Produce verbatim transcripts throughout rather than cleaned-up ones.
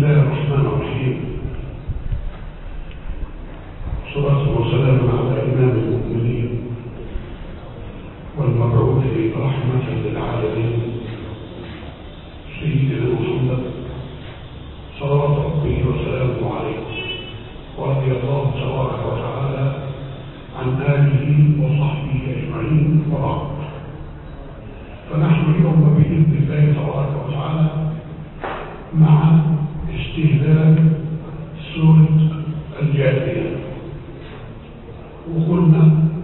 الله الرحمن الرحيم. صلاة وسلام على إمام المؤمنين والمبعوث رحمة للعالمين سيدنا محمد صلوات ربه وسلامه عليه، ورضي الله تبارك وتعالى عن آله وصحبه أجمعين، وبعد. فنحن اليوم بإذن الله تبارك وتعالى مع استهلال سورة الجاثية، وقلنا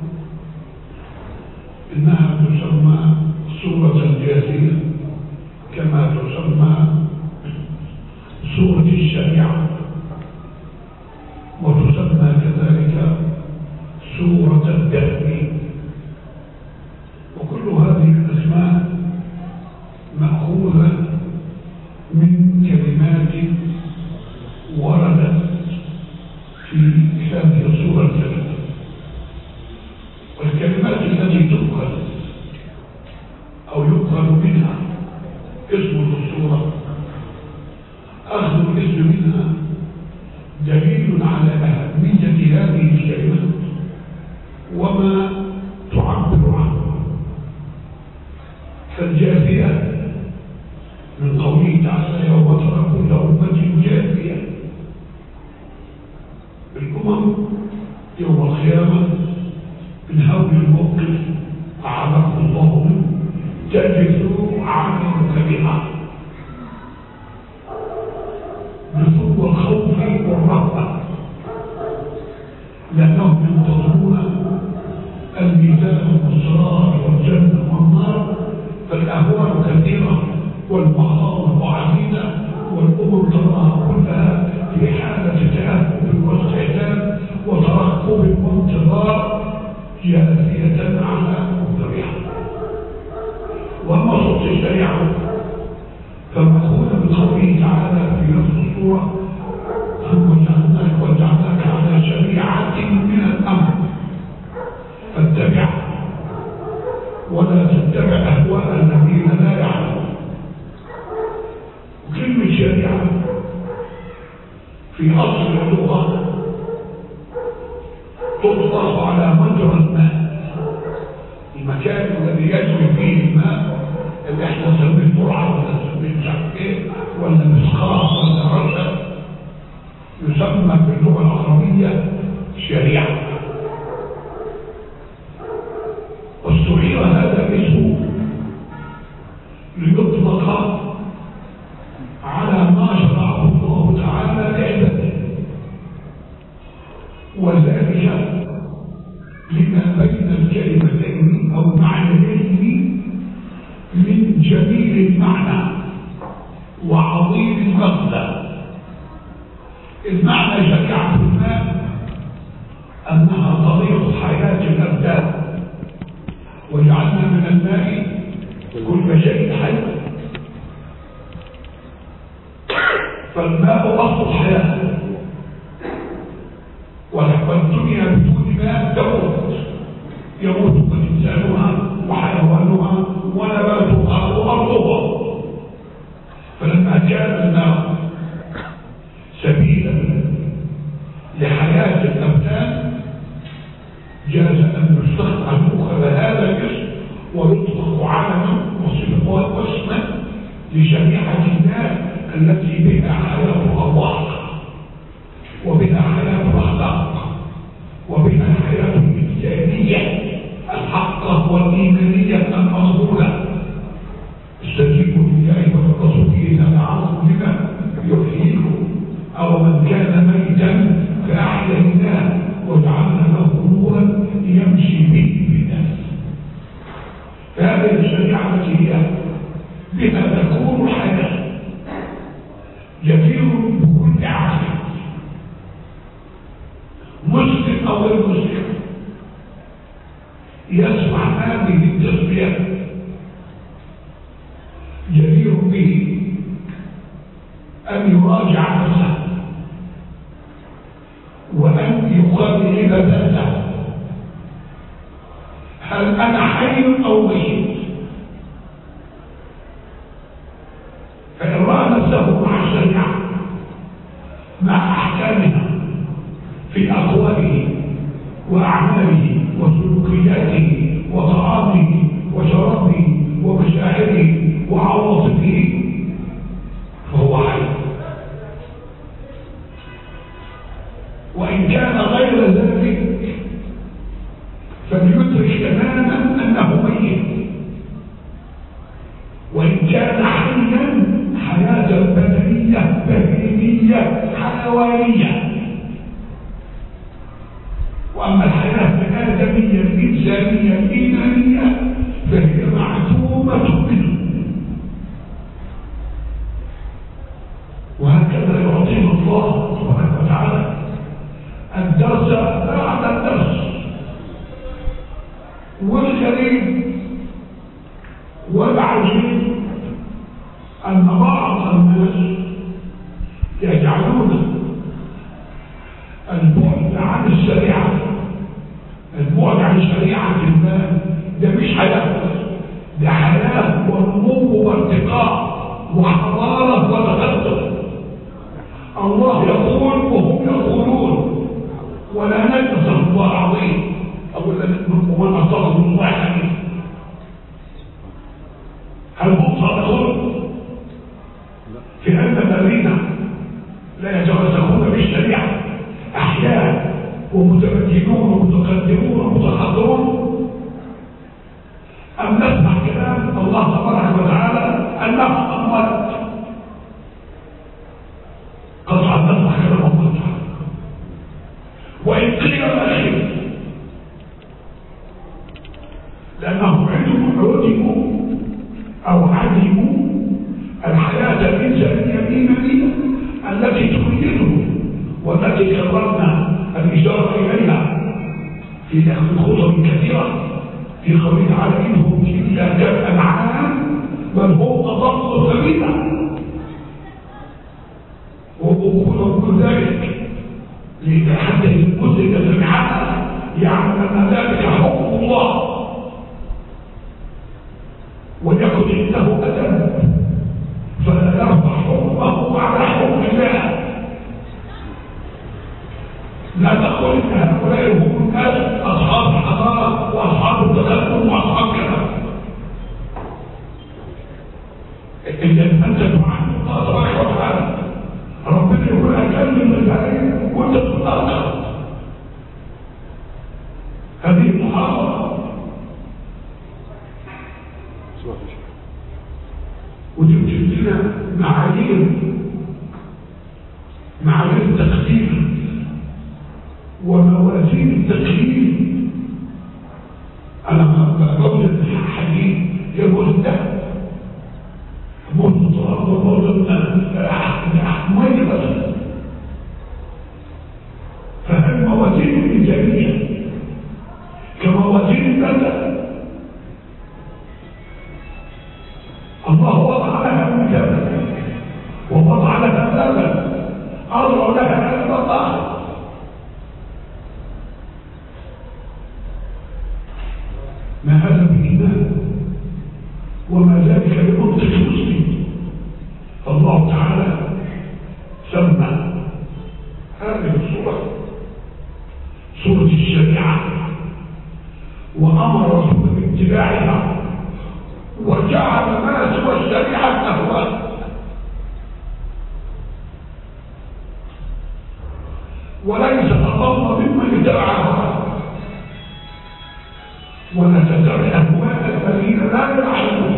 إنها تسمى سورة الجاثية كما تسمى سورة الشريعة، وتسمى كذلك سورة الدهر، وكل هذه الأسماء مأخوذة من كلمات وردت في هذه السورة الكريمة. والكلمات التي تؤخذ أو يؤخذ منها اسم السورة، أخذ الاسم منها دليل على أهمية هذه الكلمات وما تعبر عنه. فالجاثية من قوله تعالى: يوم ترى كل أمة جاثية. الأمم يوم القيامة من هول الموقف أعاذكم الله منه تجثوا عنك بها بثوب الخوف والرهبة، لأنهم ينتظرون الميزان والصراط والجنة والنار، فالأهوال كثيرة والمخاوف عديدة، والأمم تراها كلها في حالة تأهب واستعداد وترقب وانتظار جاثية على مقدرها. وأما صوت الشريعة فمأخوذ من قوله تعالى في نفس السورة: ثم جعلناك وجعلناك على شريعة من الأمر فاتبعها ولا تتبع أهواء الذين لا يعلمون. وكلمة شريعة في أصل اللغة تطلق على مجرى الماء، المكان الذي يجري فيه الماء، اللي احنا نسميه برعة ولا نسميه مش عارف ايه ولا مسخاء ولا رشد، يسمى باللغة العربية شريعة. واستعير هذا الاسم ليطلق على ما شرعه الله تعالى لعباده، وذلك لما بين الكلمتين أو معنيين من جميل المعنى وعظيم المغزى. المعنى شريعة الماء أنها طريق حياة الأبدان، وجعلنا من الماء كل شيء حي، فالماء أصل الحياة، والدنيا بدون ماء تموت، يموت إنسانها وحيوانها ونباتها وأرضها. فلما كان الماء سبيلا لحياة الأبدان جاز أن يؤخذ هذا الاسم ويطلق علما وصفة واسما لشريعة الله التي بها حياة الأرواح وبها حياة الأخلاق وبها الحياة الإنسانية الحقة والإيمانية المقبولة. استجيبوا لله ولرسوله إذا دعاكم لما يحييكم، أو من كان ميتا فأحييناه وجعلنا له نورا يمشي به بالناس. فهذه الشريعة التي هي بها تكون الحياة، جدير بكل عقل مسلم أو غير مسلم يسمع هذه التسمية جدير به أن يراجع نفسه وأن يقرر ذاته: هل أنا حي أو ميت؟ فإن رأى نفسه مع الشريعة الكريم والعجيب أن بعض الناس يجعلون البعد عن الشريعة البعد عن شريعة الله ده مش حياة، ده حياة ونمو وارتقاء وحضارة وتقدم. الله يقول وهم يقولون ولا ننسى الله العظيم أقول لك ومن أصدق من الله حديث. هل هم صادقون في أن الذين لا يتمسكون بالشريعة أحياء ومتمكنون ومتقدمون ومتحضرون، أم نسمع كلام الله تبارك وتعالى أنهم أموات؟ قطعا نسمع كلام الله تعالى. وإن قيل الأخير لأنهم عندهم عدموا أو عدموا الحياة الإنسانية الإيمانية التي تريده والتي قررنا الإشارة إليها في خطب كثيرة في قوله تعالى إنهم إلا كالأنعام بل هم أضل سبيلا. وأقول ذلك لحتى المسلم سمعنا يعلم أن ذلك حكم الله وليكن عنده أدب فلا يرفع حكمه على حكم الله. لا تقل ان هؤلاء هم الناس اصحاب الحضاره واصحاب التقدم واصحاب كذا. اذا انت تعلم الله تبارك وتعالى ربنا يقول اكلم البعيد وانت تتاخر. هذه المحاضره وتوجد لنا معايير معايير التقدير وموازين التقييم. انا بوجد حديث يقول الذهب موجود الارض وموجود ميه بس. فهل موازين الايجابيه كموازين البلد؟ الله وضع لها مجابه ووضع لها بابا ارجع لها البطاقه. ما هذا بالإيمان وما ذلك بمنطق مسلم. فالله تعالى سمى هذه الصورة صورة الشريعة وأمر رسوله باتباعها وجعل ما سوى الشريعة أهواء. وليس أضل ممن اتبع هواه ونتبع أهواء الذين لا يعلمون.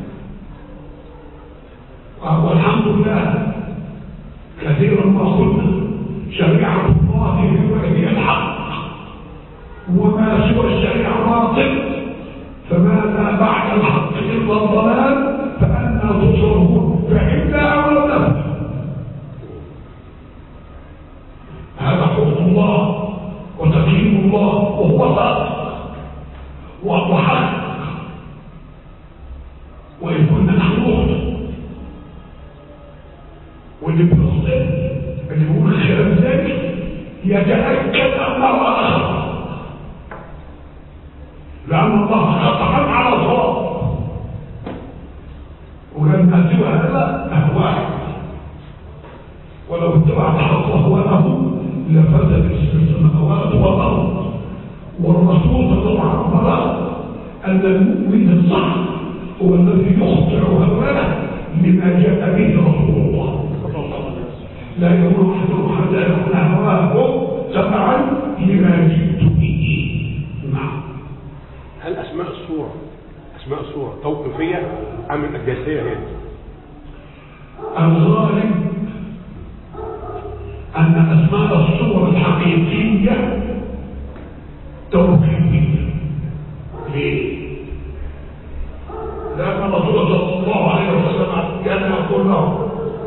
والحمد لله كثيرا ما قلنا شريعة الله هي الحق وما سوى الشريعة باطل، فماذا بعد الحق إلا الضلال فأنا تصرفون فإنا أولنا. هذا حكم الله وتقييم الله وهو صادق وهو حق. وإن كنا نخلق واللي بيخطئ اللي بيقول خلاف ذلك يتأكد أنه أخطأ، لأن الله قطعا على صواب ولما سوى هذا أهواء. ولو اتبعت حق أهواءه لفسدت السماوات والأرض. والرسول صلى الله عليه وسلم أن المؤمن الصح هو الذي يخطئ هواه لما جاء به رسول الله، لا يروح حتى يكون هواه تبعا لما جئت به. نعم. هل أسماء الصورة أسماء الصورة توقيفية أم الأجاسية هي؟ الغالب أن أسماء الصورة الحقيقية توقيفية. ليه؟ لأن الرسول صلى الله عليه وسلم كان يقول له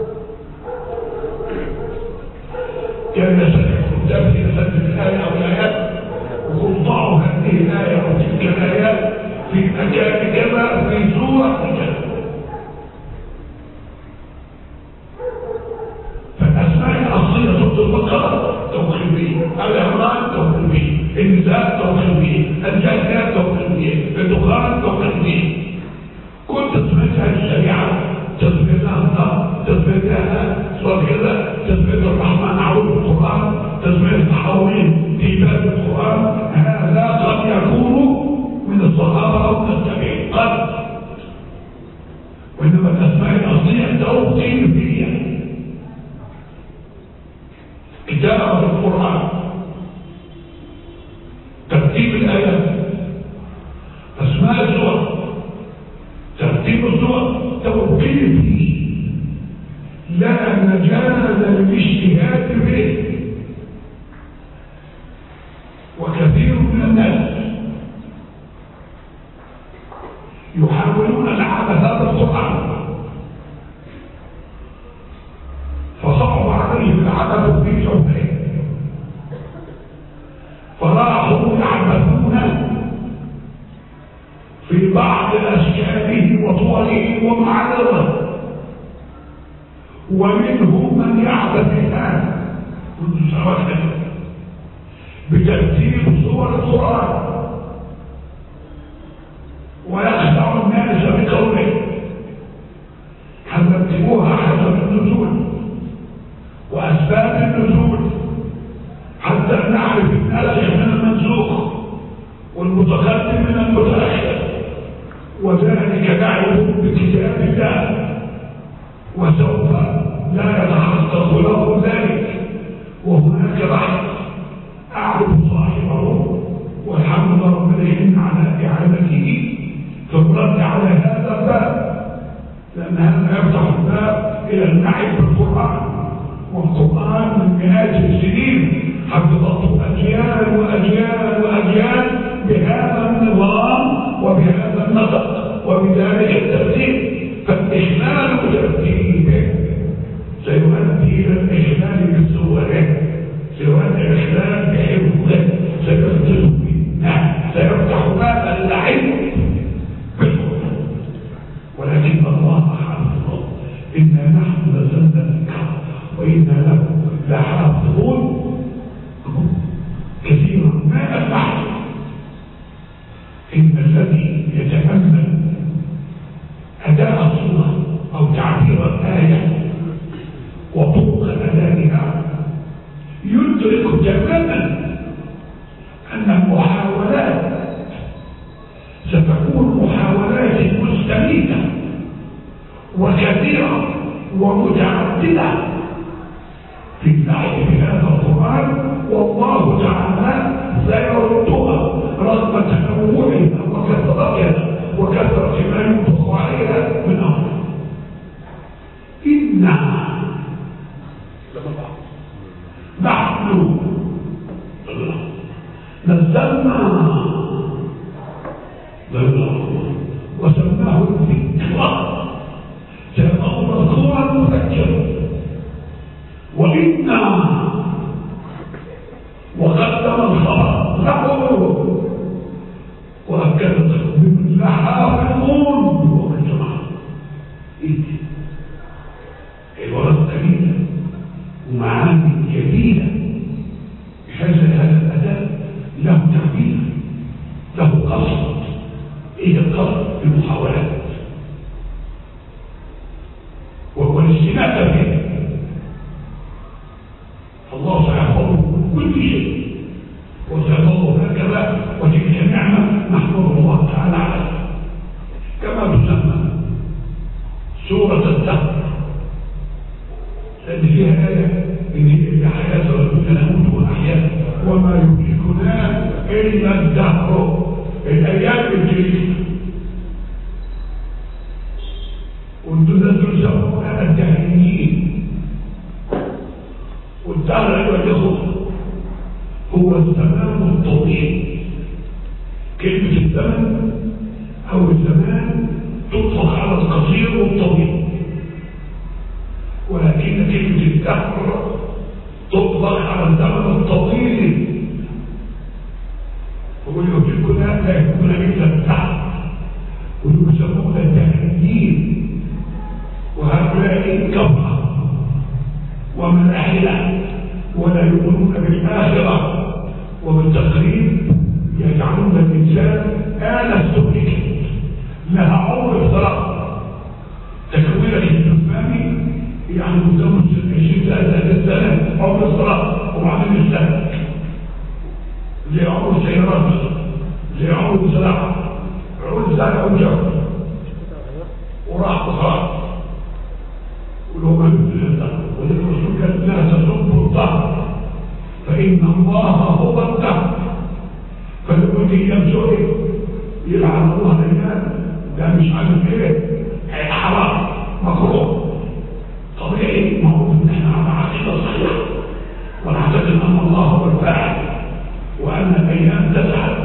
كان يسجل تبدي يسجل الآية أو الآيات وقل ضعوا هذه الآية وتلك الآيات المتحولين في باب القرآن هذا قد يكون من الصحابة أو من التابعين قد، وإنما الأسماء الأصلية توقيفية. كتابة القرآن، ترتيب الآيات، أسماء السور، ترتيب السور توقيفي لا مجال للاجتهاد به. وكثير من الناس يحاولون العبث هذا القرآن فصعب عليهم العبث في شوفه، فراحوا يعبثون في بعض أشكاله وطوله ومعارضه، ومنهم من يعبث الآن منذ سنوات بترتيب سور القرآن ويخدع الناس بقوله حرتبوها حسب النزول وأسباب النزول حتى نعرف الناسخ من المنسوخ والمتقدم من المتأخر، وذلك نعرف بكتاب الله وسوف لا يتحقق له ذلك. وهناك بحث أعرف صاحبه والحمد لله رب العالمين على إعانته في الرد على هذا الباب، لأن هذا يفتح الباب إلى النعي بالقرآن، والقرآن من مئات السنين حفظته أجيال وأجيال وأجيال بهذا النظام وبهذا النطق وبذلك الترتيب، فالإخلال بترتيبه سيؤدي إلى الإخلال بصوره، سيؤدي الإخلال بحفظه، سيفتح منه، سيفتح باب اللعب بالقرآن. ولكن الله حافظه، إنا نحن نزلنا الذكر وإنا له لحافظون. كثيرا ما أفعل إن الذي يتأمل أداء الصورة أو تعبير الآية وطرق أدائها يدرك تماما أن المحاولات ستكون محاولات مستميتة وكثيرة ومتعددة في النحو بهذا القرآن، والله تعالى سيردها رغم تنوعها وكثرتها وكثرة ما ينفق عليها من أمر. إنا نحن نزلنا وسماه الذكر، سماه مذكورا مذكرا، وإنا وقدم الخبر له وأكد من لحافظون بوقت الجماعة. إيه الورد قليلة ومعاني جديدة. هذا هذا الأداء له تعبير، له قصد. إيه القصد؟ المحاولات والاستنادة به. الله سيحفظه من كل شيء وسيظل هكذا، وتلك نعمة نحمد الله تعالى عليها. كما تسمى سورة الدهر، لأن فيها آية إن هي إلا حياة ربنا نموت ونحيا وما يملكنا إلا الدهر، الأيام الجديدة. وانتم تسمونها الدهريين، والدهر أيها الأخوة هو الزمان الطويل. كلمة الزمن أو الزمان تطلق على القصير والطويل، ولكن كلمة الدهر تطلق على الزمن الطويل. ويملكنا لا يكون إلا الدهر، ويسمون الدهريين، وهؤلاء كفرة وملاحدة ولا يؤمنون بالآخرة، وبالتقريب يجعلون الإنسان آلة استهلكت لها عمر افتراض. تكوينك الجسماني يعني متمثل عشرين ثلاثة سنة عمر افتراض، وبعدين السنة زي عمر سيارات زي عمر زراعة عمر زرع وجو وراح بخار ولو من والرسول قال لا تسبوا الظهر فإن الله هو الدهر فلو يجي يمسوي يلعن الله الإيمان ده مش عارف ايه حرام مكروه طبيعي ما هو ان احنا على عقيده صحيحه ونعتقد ان الله هو الفاعل وان الايام تذهب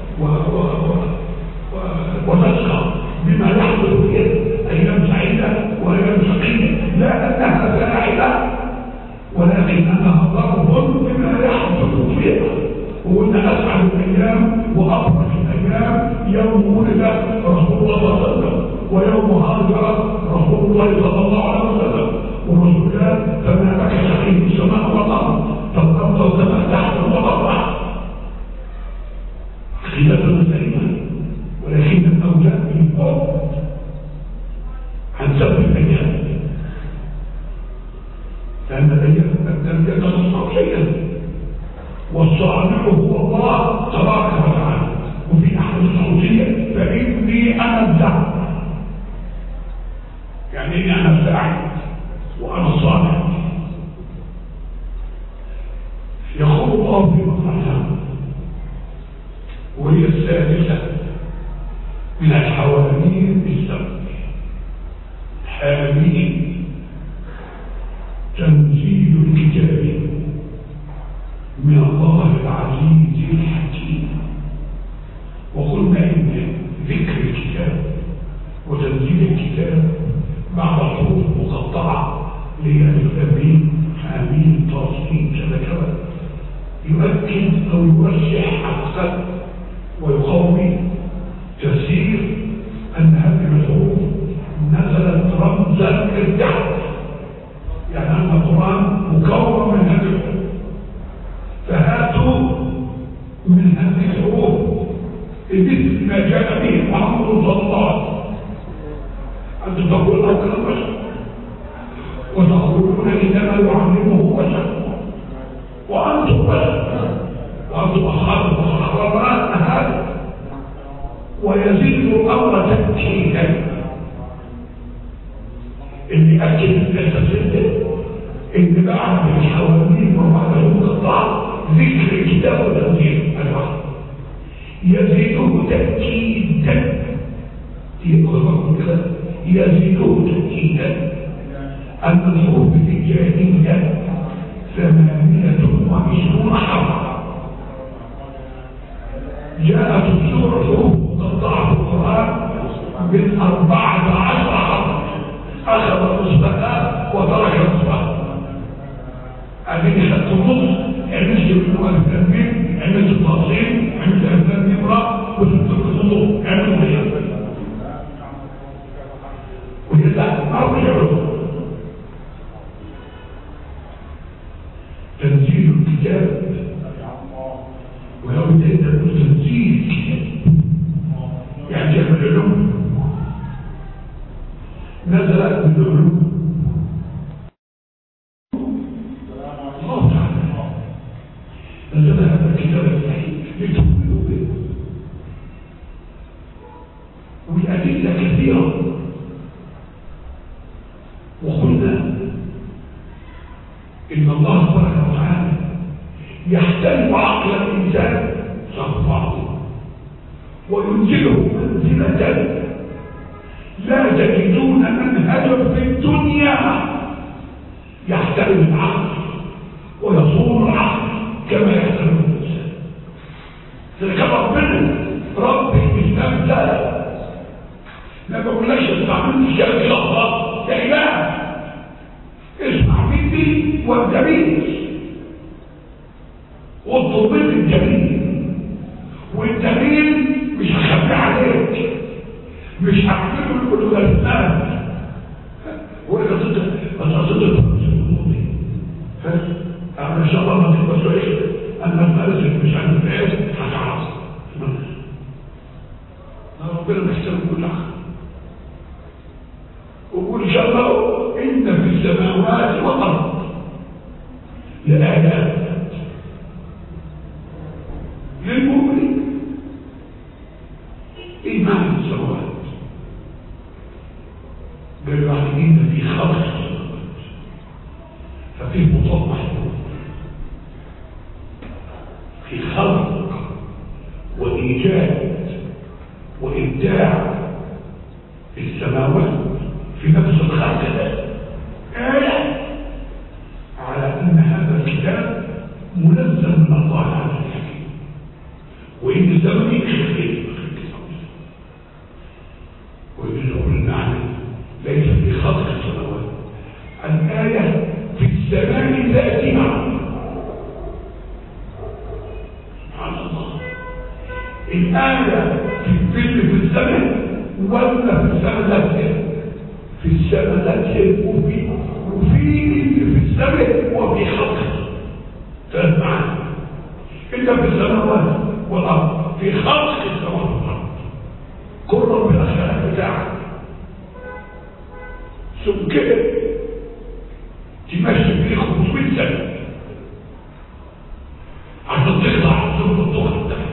وتسقط بما يحدث فيها ايام سعيده وايام شقيه لا انها فاعله ولكنها ضرب بما يحدث فيها وقلنا اسعد الايام وافرح الايام يوم ولد رسول الله صلى الله عليه وسلم ويوم هاجر رسول الله صلى الله عليه وسلم والرسول قال فما لك شقي السماء والارض فالارض والسماء تحت وتطلع عقيدة سليمة ولكن الاولاد بالحب عن سبب الايام لان الايام لم يتصنع شيئا والصانع هو الله تبارك وتعالى وفي احد الصوتيه فاني انا الدعم يعني اني انا الفاعل وانا الصانع يقول الله في مصلحه وهي السادسه من الحواميم السبع حامين تنزيل الكتاب من الله العزيز الحكيم وقلنا ان ذكر الكتاب وتنزيل الكتاب بعد حروف مقطعه للأمين حامين تصميم كذا كذا يؤكد او يوسع حقا ويقوي تفسير ان هذه الحروف نزلت رمزا للدعوه يعني ان القران مكون من هذه الحروف فهاتوا من هذه الحروف مثل ما جاء به محمد صلى الله عليه وسلم أنتم تقولون أو كلام بشر وتقولون إنما يعلمه بشر وأنتم بشر وأنتم أصحاب القرآن هذا ويزيد الأمر تأكيدا اللي أكد الأساسية إن بعد الحواميم وبعد المقطع ذكر الكتاب وتنزيل الوحي يزيده تأكيدا يزيده تأكيدا أن الحروف الهجائية ثمانية وعشرون حرفا جاءت السورة حروف مقطعة في القرآن من أربعة عشر حرفا أخذ نصفها وترك نصفها أبين خدت النص عملت بالنوع التنميم عملت التنظيم عملت أمثال نمرة وجدت الخطوط عملت بيها وجدت أربع حروف تنزيل الكتاب ولو انت تقول تنزيل الكتاب يعني جاء من العلوم نزلت من العلوم الله تعالى نزل هذا الكتاب الصحيح لتؤمنوا به والأدلة كثيرة وقلنا إن الله سبحانه وتعالى يحترم عقل الإنسان صفاه وينزله منزلة لا تجدون منهجا في الدنيا يحترم العقل ويصون العقل كما يحترم الإنسان. ذلك ربنا رب الإسلام ده ما بقولكش استعملت الشيء الله يا إله اسمع مني والجميل واطلب مني الجميل والجميل مش هخبي عليك مش هعمله كل الاسلام ولا تصدق تصدق انا ان شاء الله ما تبقى سؤال انا مسألة مش عن العيش هتعرف ربنا بيحترم كل حاجه وقول ان شاء الله إن في السماوات والأرض لآيات وقال بعد إن في خلق ففيه مطلق محدود، في خلق وإيجاد وإبداع في السماوات في نفس الخلق ده آية على أن هذا الكتاب منزل من الله عز وجل، وإن الزمن خير ويقول المعنى ليس في خلق السماوات، الآية في الزمان ذاتها. سبحان الله، الآية في الفيلم في الزمن ولا في الزمن ذاته؟ في الزمن ذاته وفي وفي في الزمن وفي خلقه. ثلاث معاني، إلا في السماوات والأرض، في خلق السماوات والأرض كله بالأخلاق بتاعك. ثم كده تمشي فيه خمسمائة سنة عشان تطلع ثم الضغط ده.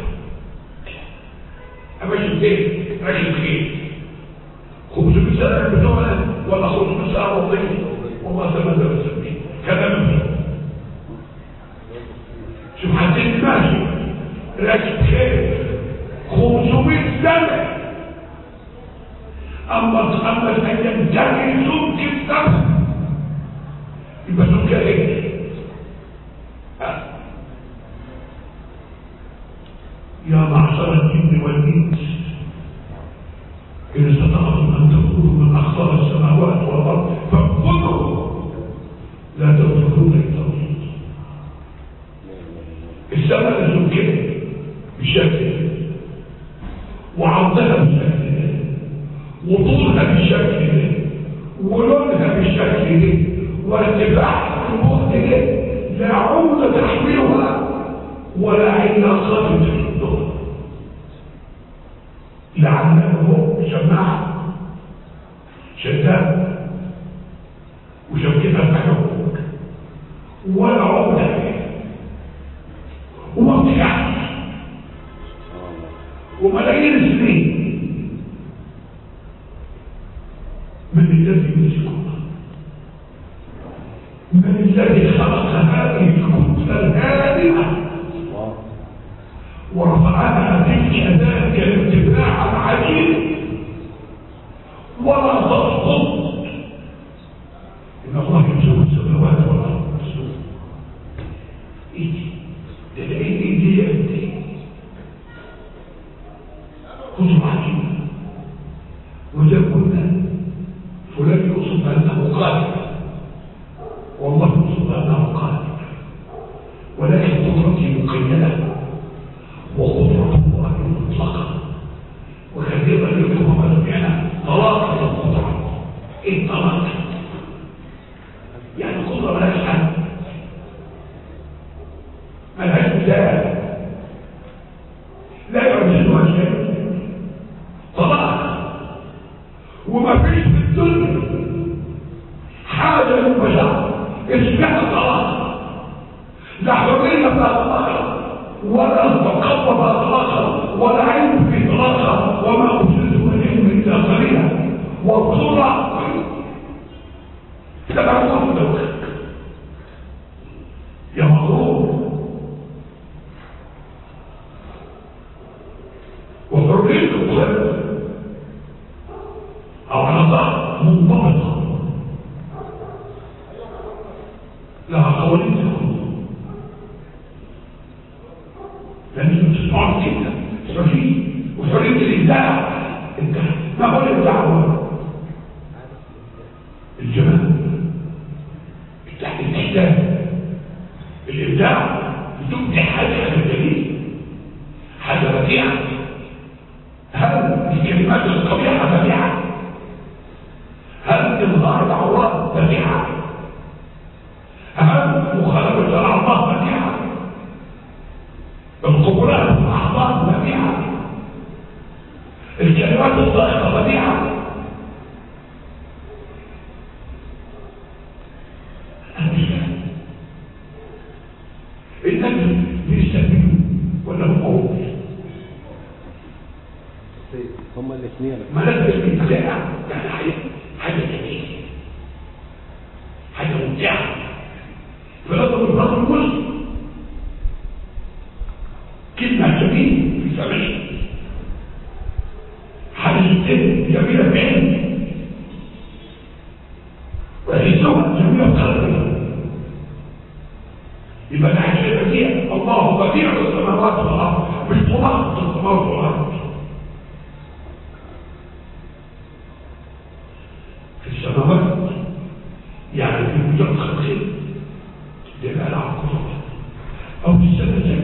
أمشي فيه راكب خير خمسمائة سنة بتوعنا ولا خمسمائة سنة وضيع والله سنة ده بسميه كلام فيه. شوف حدين ماشي راكب خير خمسمائة سنة، أما أما الأيام جاي سمك الدم يبقى سمك إيه؟ يا معشر الجن والإنس إن استطعتم أن تكونوا من أخطار السماوات والأرض فانفذوا لا تتركون التوحيد. السماء سمكها بالشكل وعرضها بالشكل وطولها بالشكل ده ولونها بالشكل ده وارتفاعها في الوقت ده لا عود تحملها ولا علاقات تشدها. لعله شماعة شتات وشبكتها تحرك ولا عودة ومضيعة وملايين السنين. من الذي يمسكها؟ من الذي خلق هذه الكتلة الهادئة ورفعها تلك ذلك الارتفاع العجيب ولا تسقط؟ إن الله يمسك السماوات والأرض. إيدي تلاقي إيدي يدي خذوا عجيبة. وإذا قلنا فلان يقصد أنه قادر والله يقصد أنه قادر، ولكن قدرته مقيدة وقدرة الله مطلقة. وكثيرا يكون مجمعنا طلاقة القدرة. إيه طلاقة؟ يعني قدرة ملهاش حد، ملهاش مثال، لا يعجزها شيء. طلاقة وما فيش في الدنيا حاجة للبشر اسمها طلاقة، لا حرية فيها طلاقة ولا تقوى فيها طلاقة ولا علم في طلاقة وما أوجدت من علم إلا قليلا والصورة تبعوها في دوخك يا مغرور. وحرية القلب أو علاقات منضبطة لها قوانين تكون لأنه تسمعون كده حرية وحرية الإبداع. انت ما هو الإبداع؟ هو الجمال، الإحسان، الإبداع بتبدع حاجة جديدة، حاجة بديعة. هل الكلمات القبيحة بديعة؟ هل إظهار العورات بديعة؟ هل مخالفة الأعضاء بديعة؟ القبلات الأعضاء بديعة؟ الكلمات الضائقة بديعة؟ الناس بيستفيدوا ولا هم قوم؟ هما الاثنين ملابس الابداع يعني حاجه حاجه جميله. يعني فلازم الرجل مسلم كلمة جميل في سمعه حدث الدين جميلة بعلم وهزوها جميلة بقلبها يبقى نحن بديع الله بديع السماوات والأرض مش طلاق السماوات والأرض في السماوات يعني في مجرد خلقين دلالة على القدرة أو في السماء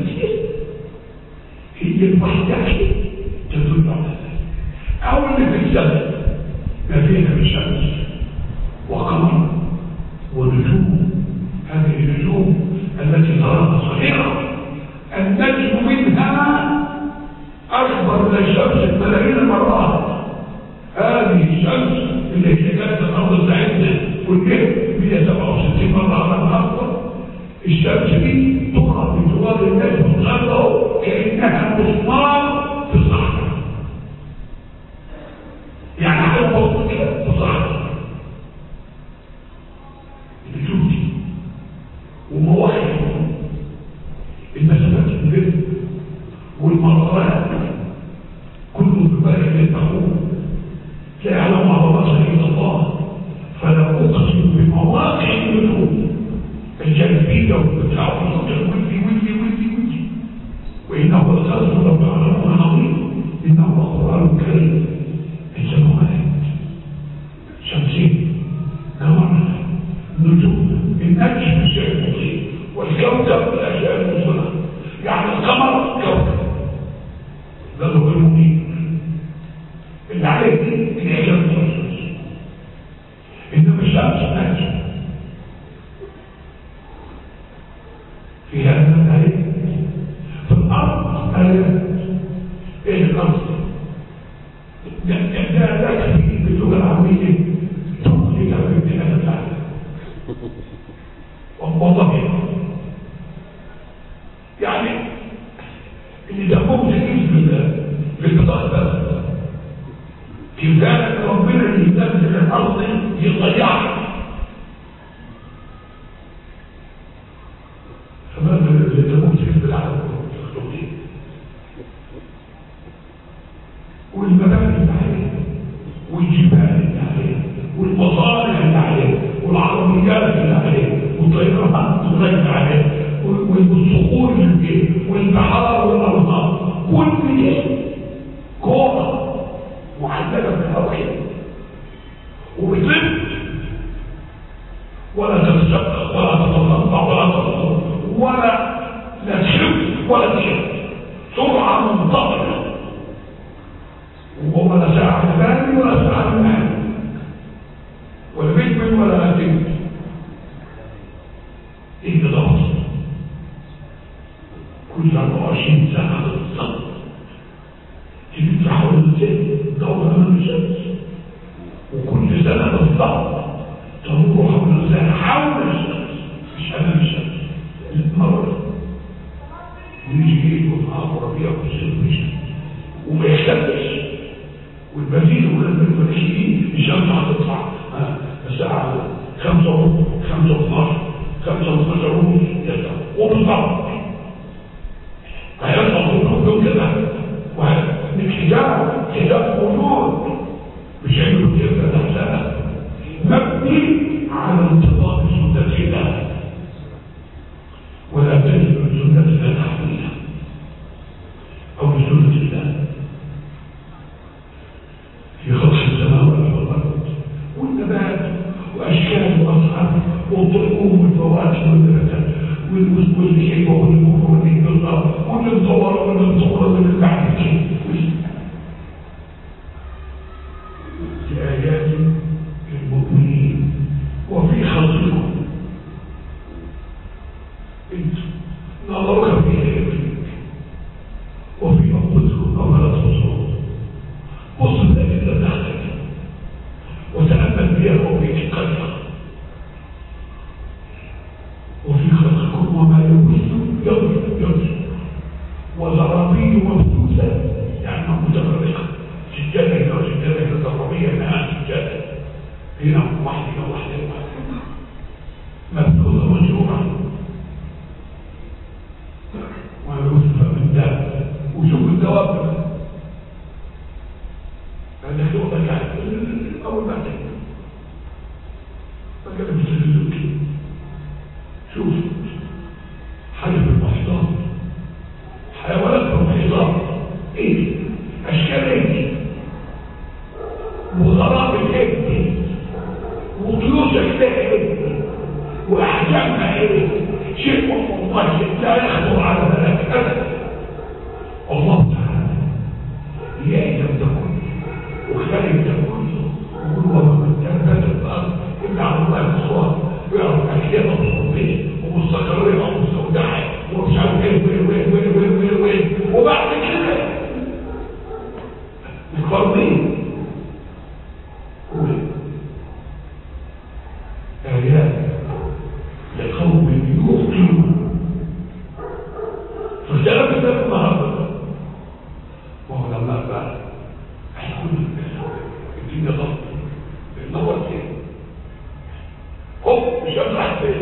هي الوحدة تدل على ذلك أو اللي في السماء ما فيها من شمس وقمر ونجوم هذه النجوم التي تراها صغيرة النجم منها أكبر من الشمس بملايين المرات هذه الشمس اللي هي كانت الأرض بتاعتنا والنجم مئة وسبعة وستين مرة على الأرض الشمس دي تقع بجوار النجم وتغطى كأنها مسمار في الصحراء يعني حاجة بسيطة كده في الصحراء النجوم دي ومواقع المسافات البر والمرات كله ببالغ يتقون لا يعلم عظمتها الا الله فلا اقسم بمواقع النجوم الجانبيه والبتاع والصوت ودي ودي ودي ودي وانه لقسم لو تعلمون عظيم انه قران كريم السماوات شمسين قمر نجوم النجم شيء بسيط والكوكب الاشياء المصنعه يعني القمر كوكب ده هو المنير اللي عليه دي الاعجاب المخصوص انما الشمس نجم في هذا الايات في الارض ايات ايه الارض ده ده تكفي باللغه العربيه تملك بامتلاك العالم والله يعني اللي ده ممكن بالبطاقة بس كفاية ربنا ينزل الأرض يضيعها فماذا اللي ده ممكن بالعالم والمباني اللي عليه والجبال اللي عليه والمصانع اللي عليه والعربيات اللي عليه والطيران اللي عليه والصخور اللي فيه والبحار والأنهار كل دي كورة معلقة بالهواء وبتلف ولا تتشقق ولا تتقطع ولا تتقطع ولا لا تشرب ولا تشرب سرعة منتظمة وهو لا ساعة ثاني ولا ساعة ثاني ولا بيتمن ولا هاتين ايه ده ضغط كل أربعة وعشرين ساعة بالضبط تجي تحول الزين دورة أمام الشمس وكل سنة بالضبط تمر حول الزين حول الشمس مش أمام الشمس المرة ويجي جيد والنهار وربيع والسن وما يختلفش والبديل ولما المشيين الشمس هتطلع الساعة خمسة وربع خمسة واثناشر خمسة واثناشر ونص وبالضبط هيطلع كلهم كده والحجاب حجاب وجود مش عملوا كده تحتها مبني على انتظام سنة الله ولا تجد من سنة الله تحويلا او بسنة الله في خلق السماوات والارض والنبات واشكال واصحاب والطعوم والفواكه والنباتات والحكمة والنور والانتصار والانتصار والانتصار والبعد في آيات للمؤمنين وفي خلقكم انت نظرك في علمك وفي أنفسكم أفلا تبصرون بص الأدلة تحتك وتأمل بها وفيك قلبك وفي خلقكم وما يبث يضرب يضرب وزرابي مبثوثة يعني متفرقة سجادة إلى سجادة إلى زرابية إنها سجادة هنا واحدة واحدة واحدة كده في التلفزيون كده شوف حاجه في المحيطات، حيوانات في المحيطات، ايه اشكال ايه وغرائب ايه وطيور شكلها ايه واحجامها ايه، شيء والله لا يخطر على بالك ابدا. الله تعالى يعلم ده كله وخالق ده كله، ويقول وما من دابة الارض الا على الله الصواب، ويعرف اشياء مصروفيه ومستقريه ومستودعه ومش عارف ايه وين وين وين وين وين وين، وبعد كده القرنين آيات لقوم يوقنون. فاختلف ده النهارده وعلماء بقى احنا كنا الدنيا غلط النور فين هوب مش هنروح فين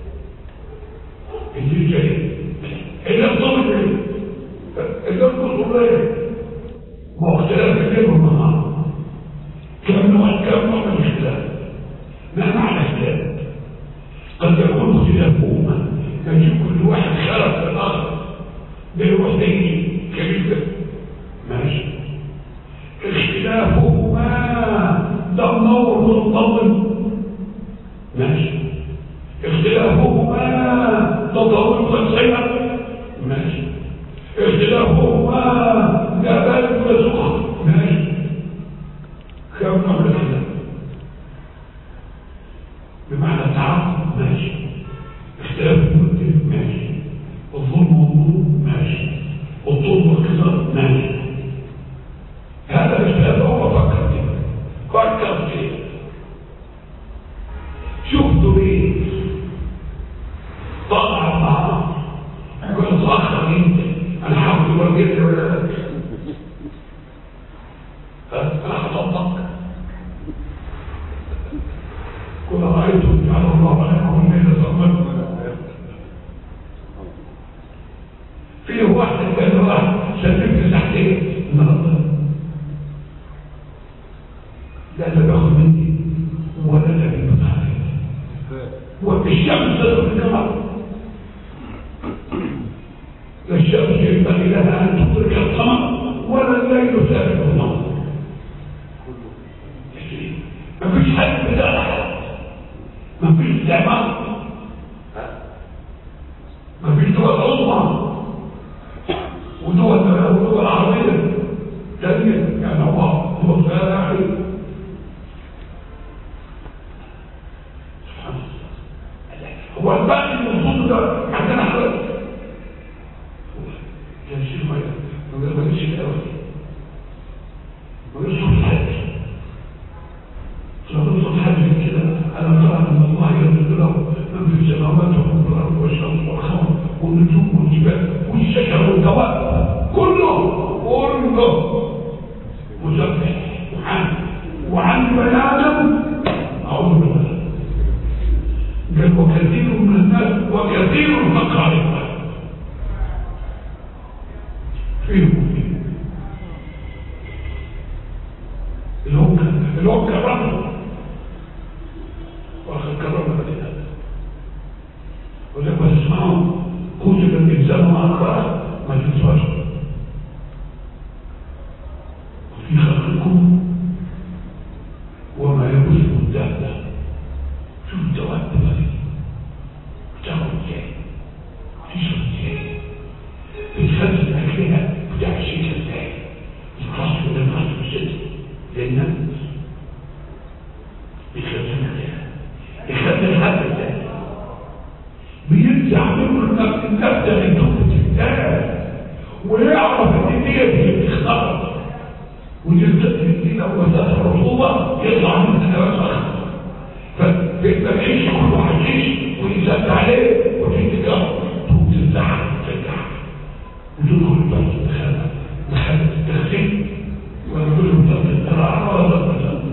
اللي جاي اللي الضمن ايه اللي الضمن ايه ما هو اختلاف الليل والنهار. كم نوع كم نوع من الاختلاف؟ ما معنى اختلاف؟ قد يكون اختلافهما يجب كل واحد خلف في الاخر بالوحدين كبيرة ماشي. اختلافهما ده النور والضوء ماشي. اختلافهما ده ضوء والسير ماشي. اختلافهما ده بلد وسخن ماشي. كم نوع من الاختلاف؟ بمعنى التعاطف ماشي، اختلاف المدة ماشي، الظلم والنور ماشي، الظلم والكسر ماشي. هذا الاختلاف هو فكر فيه فكر فيه شفتوا ايه طلع النهار يقول تأخر انت انا حافظ ورجلي ولا لا انا هطبق كل رأيتم جعل الله عليكم الليل سرمدا. فيه واحد كان واحد سلمت تحتيه النهارده لا لا باخد مني ولا لا بالمطاري والشمس في القمر. لا الشمس ينبغي لها ان تدرك القمر ولا الليل سابق النهار. ما فيش حد بتاع ما فيش استعمار، ما فيش دول عظمى ودول ودول عربية تانية يعني هو هو فيها أخي سبحان الله. هو الباقي المنصوص ده عندنا حرق كان شيء ما يقولش الأول ما يقولش الحاج لو نصف حاجة كده أنا ترى أن الله يرزق له من في السماوات ومن في الأرض والشمس والقمر والنجوم والجبال والشجر والدواب كله كله مسبح وحامد وعن بني آدم أعوذ بالله قال وكثير من الناس وكثير حق على الله فيهم اللي هو اللي هو كرمه واخذ كرمه بدنا ولما تسمعوا كتب الانسان مع الله ما تنساش وفي خلقكم وما يبث الدابه شوف الدواب دي بتاخد ازاي تشرب ازاي بتخزن اكلها بتعمل شيء ازاي القصر ولا القصر بالشد لأن بيخزن عليها يخزن حتى ازاي بينزع منه النفس النفس من توبة الناس ويعرف ان دي بتختار ويدينا وسائل الرطوبة يطلع من النواسخ فبيبقى كل واحد يعيش ويزاد عليه وتيجي تجرب وتنزع وتنزع وتدخل بس دخلها دخلت التخزين ويقول لهم ضغط الزراعة ولا ضغط الزراعة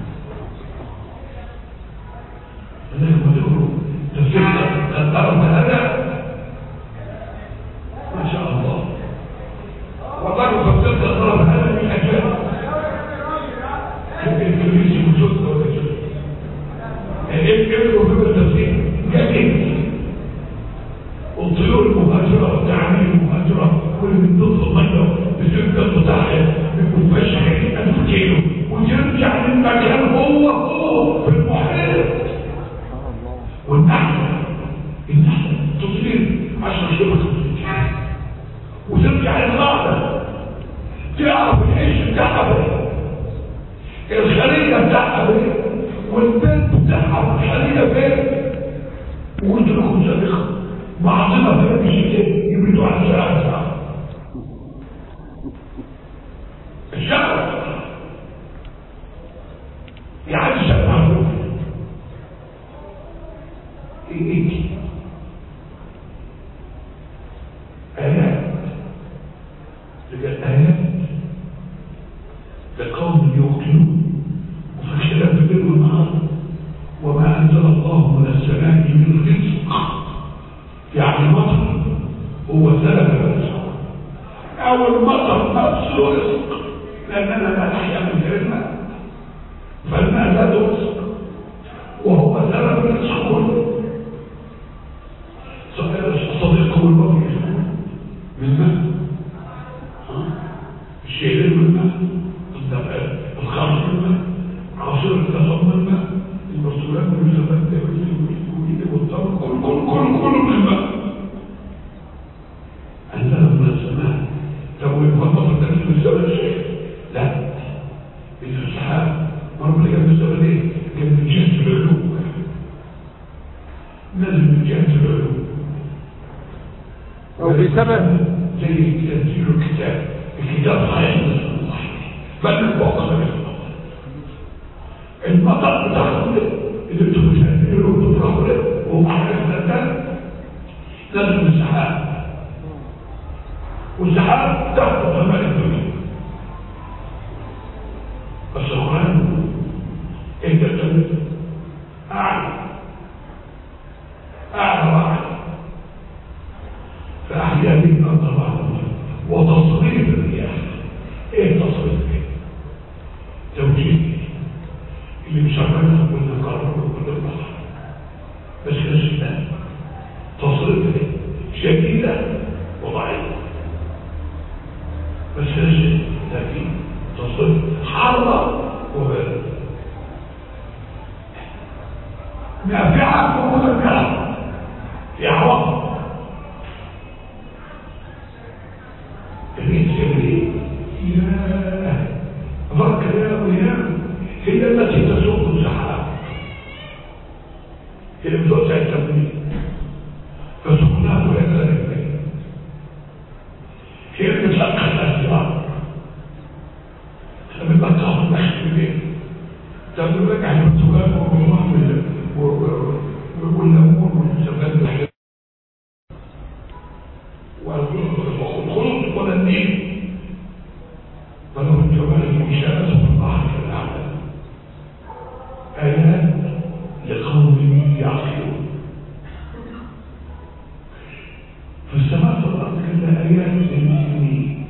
لكن تقولوا تفسير الأرض هذا ما شاء الله والله تفسير الأرض هذا من أجل كيف الكريسي وجود ولا جود الإبن والخليه بتاعها فين والبنت بتاعها والخليه فين وقلت لكم صديقه بعضنا في الشيء يبدو على الشارع الشارع يعني الشارع ايه آيات آيات لقوم يوقنون وفي اختلاف الليل والنهار وما أنزل الله من السماء من رزق يعني مطر هو سبب الرزق أو المطر نفسه رزق لأننا لا نحيا من غير الماء فالماء لا رزق وهو سبب الرزق كله صديقه الوضع من ماء الشيئين من ماء الخمر من ماء عصير التصم من ماء المرسولات والزبادة والزبادة والطبق كل كل كل كل من ماء أنزل من السماء لو يفضل الناس من الزبادة شيء لا إذا السحاب مرة اللي جنب الزبادة ايه؟ جنب جهة العلوم نازل من جهة العلوم أو بسبب زي تنزيل الكتاب الكتاب صحيح بل الواقع المطر بتاعهم اللي انتم بتعملوا وتفرحوا له وهو حاجه ده لازم السحاب والسحاب تحت سماء الدنيا بس القرآن انت تقول اعلى اعلى واحد فأحيا به الأرض بعد وتصريف الرياح ايه تصريف ايه؟ توجيه اللي مشغلها كل قرار وكل البحر بس كده تصريف ايه؟ شديدة وضعيفة بس كده لكن تصريف حارة وبارد نافعة ومذكرة في عوض يا ضرك يا وياه هي التي تسوق السحاب هي بتوسع التمويل فسقناه الى رجلين هي اللي بتلقى الاسرار لما بتاخد النخل بيه تقول لك على البرتقال والرمان والليمون والزبادي والخلط ولا النيل فله الجمال المشاهد في البحر في الأعلى آيات لقوم يعقلون في السماء والأرض كلها آيات للمسلمين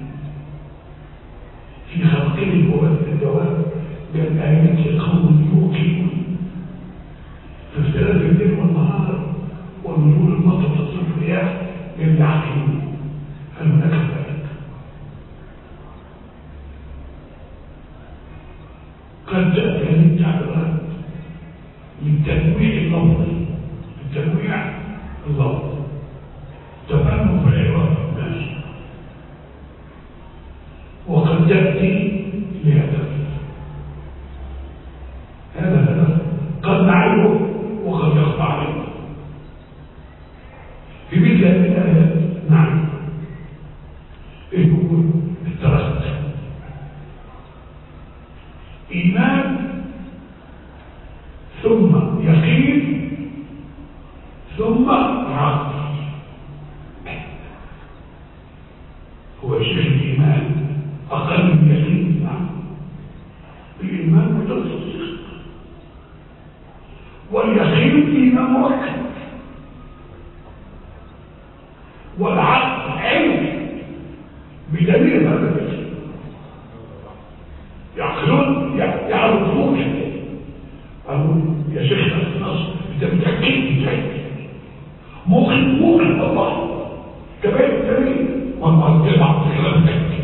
في خلقه الواد الدواب بل آيات لقوم يوقنون في اختلاف الليل والنهار ونزول المطر تصرف الرياح بل يعقلون هل هناك ذلك قد جاءت هذه التعبيرات للتنويع اللفظي التنويع اللفظي تفهم في العبارة الناس وقد تأتي لهدف هذا الهدف قد نعلمه وقد يخفى عليه في مثل هذه الآيات نعم إيه هو الترك إيمان ثم يقين ثم عقل هو شيء الإيمان أقل من يقين نعم الإيمان مجرد الصدق واليقين إيمان مؤكد والعقل علم بدليل هذا الشيء يعقلون يعرفون أقول يا شيخ النصر أنت متأكد متأكد ممكن ممكن الله كمان التاريخ والله تبع في كلام متأكد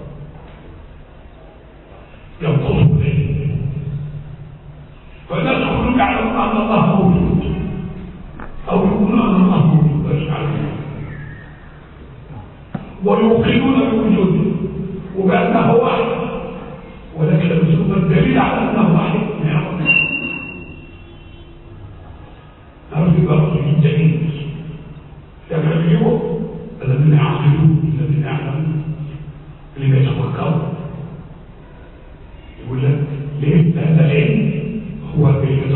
ينقصوا ليه فالناس يقولون يعلمون أن الله موجود أو يقولون أن الله موجود بس يعلمون ويوقنون بوجوده وبأنه واحد ولكن ثم الدليل على أنه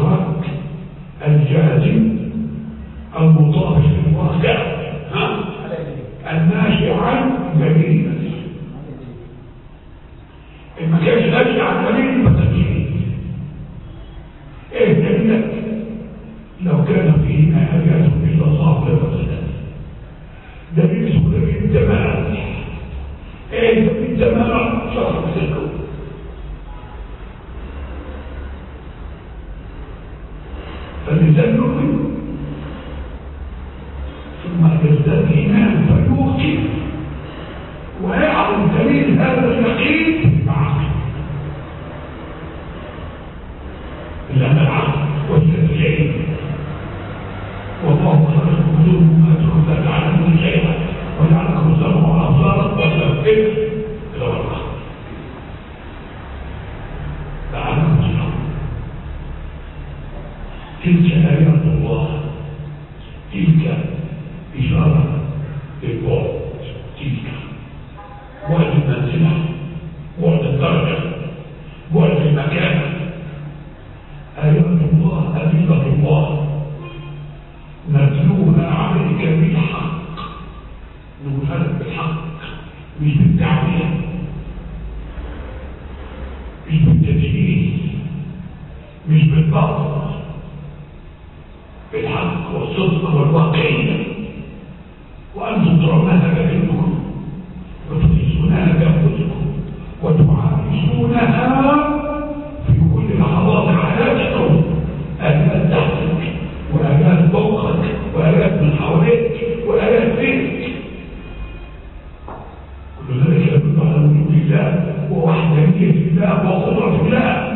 الإدراك الجازم المطابق للواقع الناشئ عن دليل نفسه. إن ما كانش ناشئ عن دليل فتجريد. إيه دليلك؟ لو كان فيه آيات إلا ظاهرة دليل اسمه دليل الجمال. إيه دليل الجمال؟ شرح الكون. فالإنسان يؤمن ثم يزداد إيمان فيوقن ويعلم دليل هذا اليقين بعقل. لأن العقل والتدليل والله خلقكم بدون ما تكون تعلمون شيئا وجعلكم سمعا وأبصارا وأفئدة إلى الله. تعلموا سمعا. تلك آيات الله، تلك إشارة للبعد، تلك بعد المنزلة، بعد الدرجة، بعد المكان. آيات الله أدلة الله نتلوها عليك بالحق، نقولها بالحق مش بالتعبير مش بالتجهيز مش بالباطل، بالحق والصدق والواقعية. وأنتم ترونها بأنكم وتقيسونها بأنفسكم وتعايشونها في كل لحظات حياتكم. آيات تحتك وآيات فوقك وآيات من حواليك وآيات فيك. كل ذلك يدل على وجود الله ووحدانية الله وقدرة الله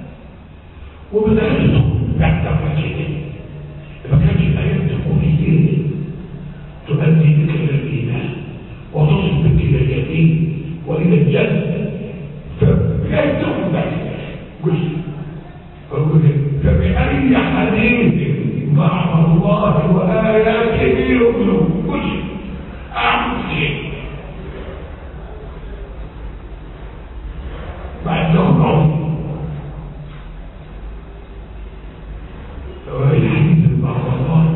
وبدأته بعد تفاصيله. ما كانش الآيات تكون إليه تؤدي بك إلى الإيمان وتصل بك إلى اليقين وإلى الجنة. فكيف تكون ذلك؟ قلت فبأي حديث مع الله وآياته يؤمنون. قلت أعمل شيء بعد لهم عظيم. فبأي حديث مع الله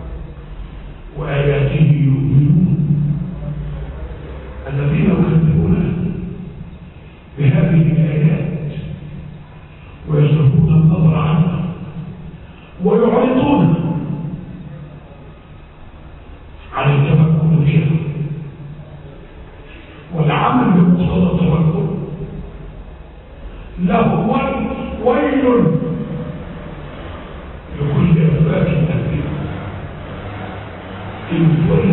وآياته يؤمنون. الذين يكذبون بهذه الآيات ويصرفون النظر عنها ويعرضون عن التفكر فيها والعمل بمقتضى التفكر له ويل لكل أفاك أثيم. الويل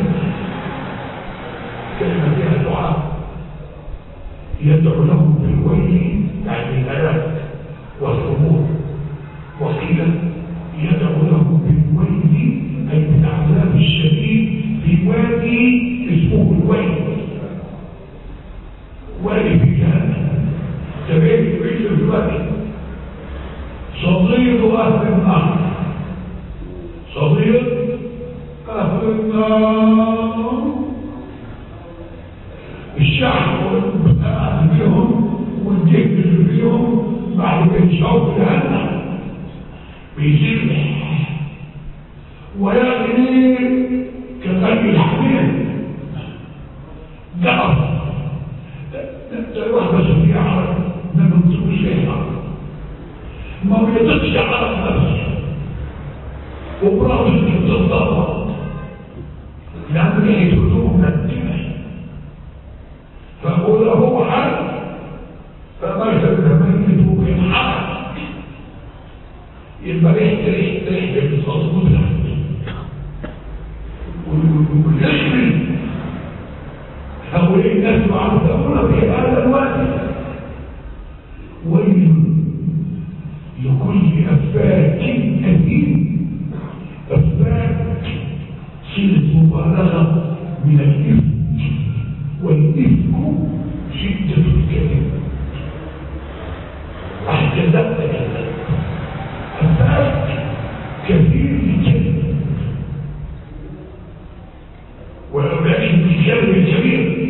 كلمة فيها دعاء يدعو لهم بالويل يعني الآيات والأمور، وقيل يدعو له بالويل أي بالعذاب الشديد في وادي اسمه الويل. وادي في جهنم تبين يعيش الوادي صديد أهل النار. صديد أهل النار الشعب والبتاع فيهم والجهد اللي فيهم بعد ما يشعروا جهنم بيسيح ويغني كغني الحمير دعم. ده واحدة سورية عرب ما بنطلوش فيها ما بيضطش عرب نفسه وبراسه بتتضرب لأنه ليه تدوم نتمه. فأقول هو حرب فمرسل ميته بالحرب يبقى ريحة ريحة ريحة بالصوت مدرك ويشمل هؤلاء الناس معرفون في هذا الوقت. ويل لكل أفاك أثيم. أفاك صيغة مبالغة من الإفك، والإفك شدة الكذب. أحكذبت كذب أفاك كثير الكذب ولكن بالكذب الكبير.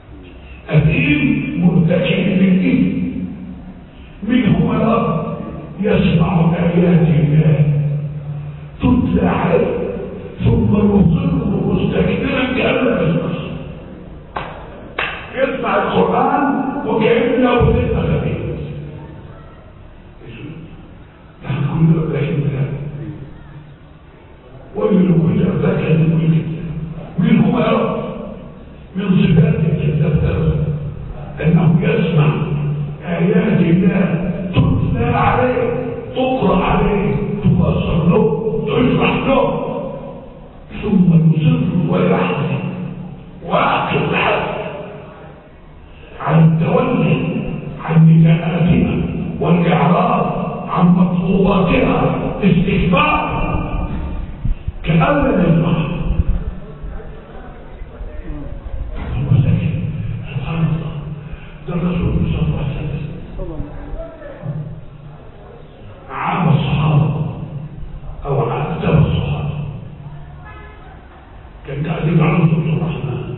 أثيم مرتكب للإثم منه مرض يسمع آيات الله تتلى عليه ثم يصر مستكبرا كأن لم يسمع. يسمع القرآن وكأنه ذكر خبيث. نحن كلنا بلاحين بلاد ومن كل ذاك الملك منه ما يرى من صفات الكتاب أنه يسمع آيات الله تتلى عليه تقرأ عليه تبصر له تشرح له ثم يصر ويحزن ويعقل الحزن عن التولي عن نداءاتها والإعراض عن مطلوباتها استكبار كأن لم يسمع. سبحان الله. ده الرسول صلى الله عليه وسلم عاب الصحابة أو عاتب الصحابة. كان قاعد يقرأ سورة الرحمن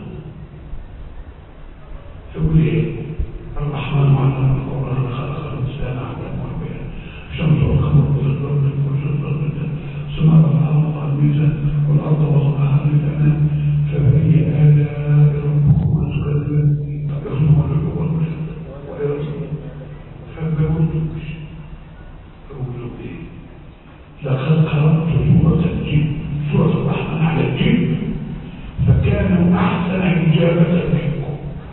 يقول ايه؟ الرحمن علم القرآن خلق الإنسان علمه البيان الشمس والقمر والظلام والشمس ثم رفع وضع الميزان والأرض وضعها للأنام فبأي آلاء ربكما تكذبان يخلق الجو والمشهد ويرسل فبوجدوش فبوجدوا ايه؟ لقد قرأت سورة الجن سورة الرحمن على الجن فكانوا أحسن إجابة منكم.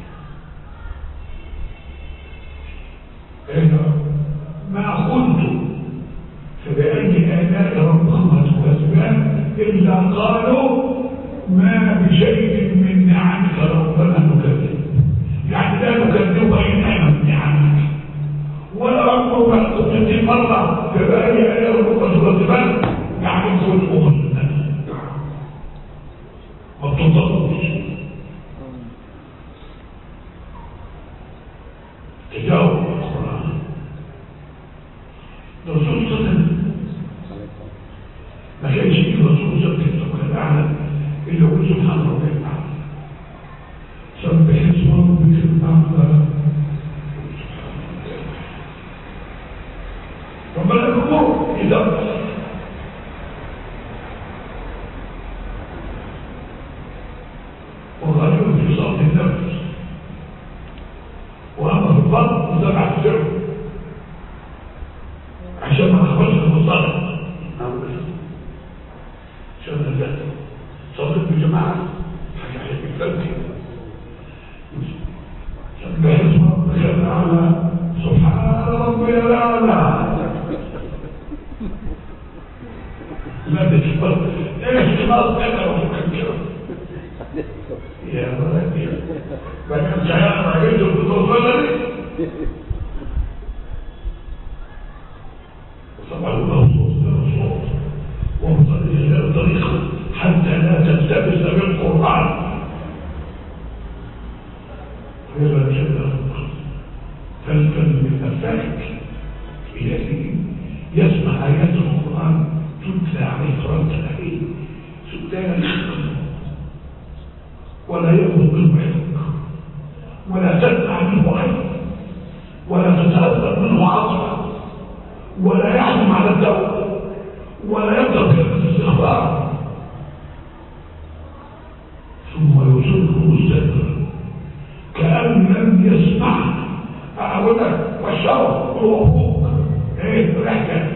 ما قلت فبأي آلاء ربكما تكذبان إلا قالوا ما بشيء من نعمك ربنا نكذب. يعني لا نكذب أي نعمة من نعمك ولا أمر بعد ستين مرة فبأي آلاء ربكما تكذبان يعني كل أمر ما بتنطقوش تجاوب القرآن. الرسول صلى الله عليه وسلم ما كانش يجي الرسول صلى الله عليه وسلم الأعلى إلا يقول سبحان ربي الأعلى سبح اسم ربك الأعلى ربنا يقول إذا وغالبا في صوت النفس وأما في الفرق وزرع السر عشان ما نخبرش المصالح عشان نزلت صدق بجماعة حاجة حاجة بفلتي سبح اسم ربك الأعلى سبحان ربي الأعلى لا تشبه ايش خلاص انا وفكر يا ولدي بكم جاء رجل بالوصول وطبعا الموصول بالوصول ومصدر الى الطريقه حتى لا تلتبس بالقران فإذا جاء فلتن من نفسك اليه يسمع ايات القران تتلى عليه قران عليه سبحان الله ولا يأخذ بالبعض ولا تدفع منه عين ولا تتأثر منه عطفة ولا يحكم على الدولة ولا يبدأ بالاستغفار ثم يصره مستدبرا كأن لم يسمع أقول لك والشرف هو فوق ايه رحلة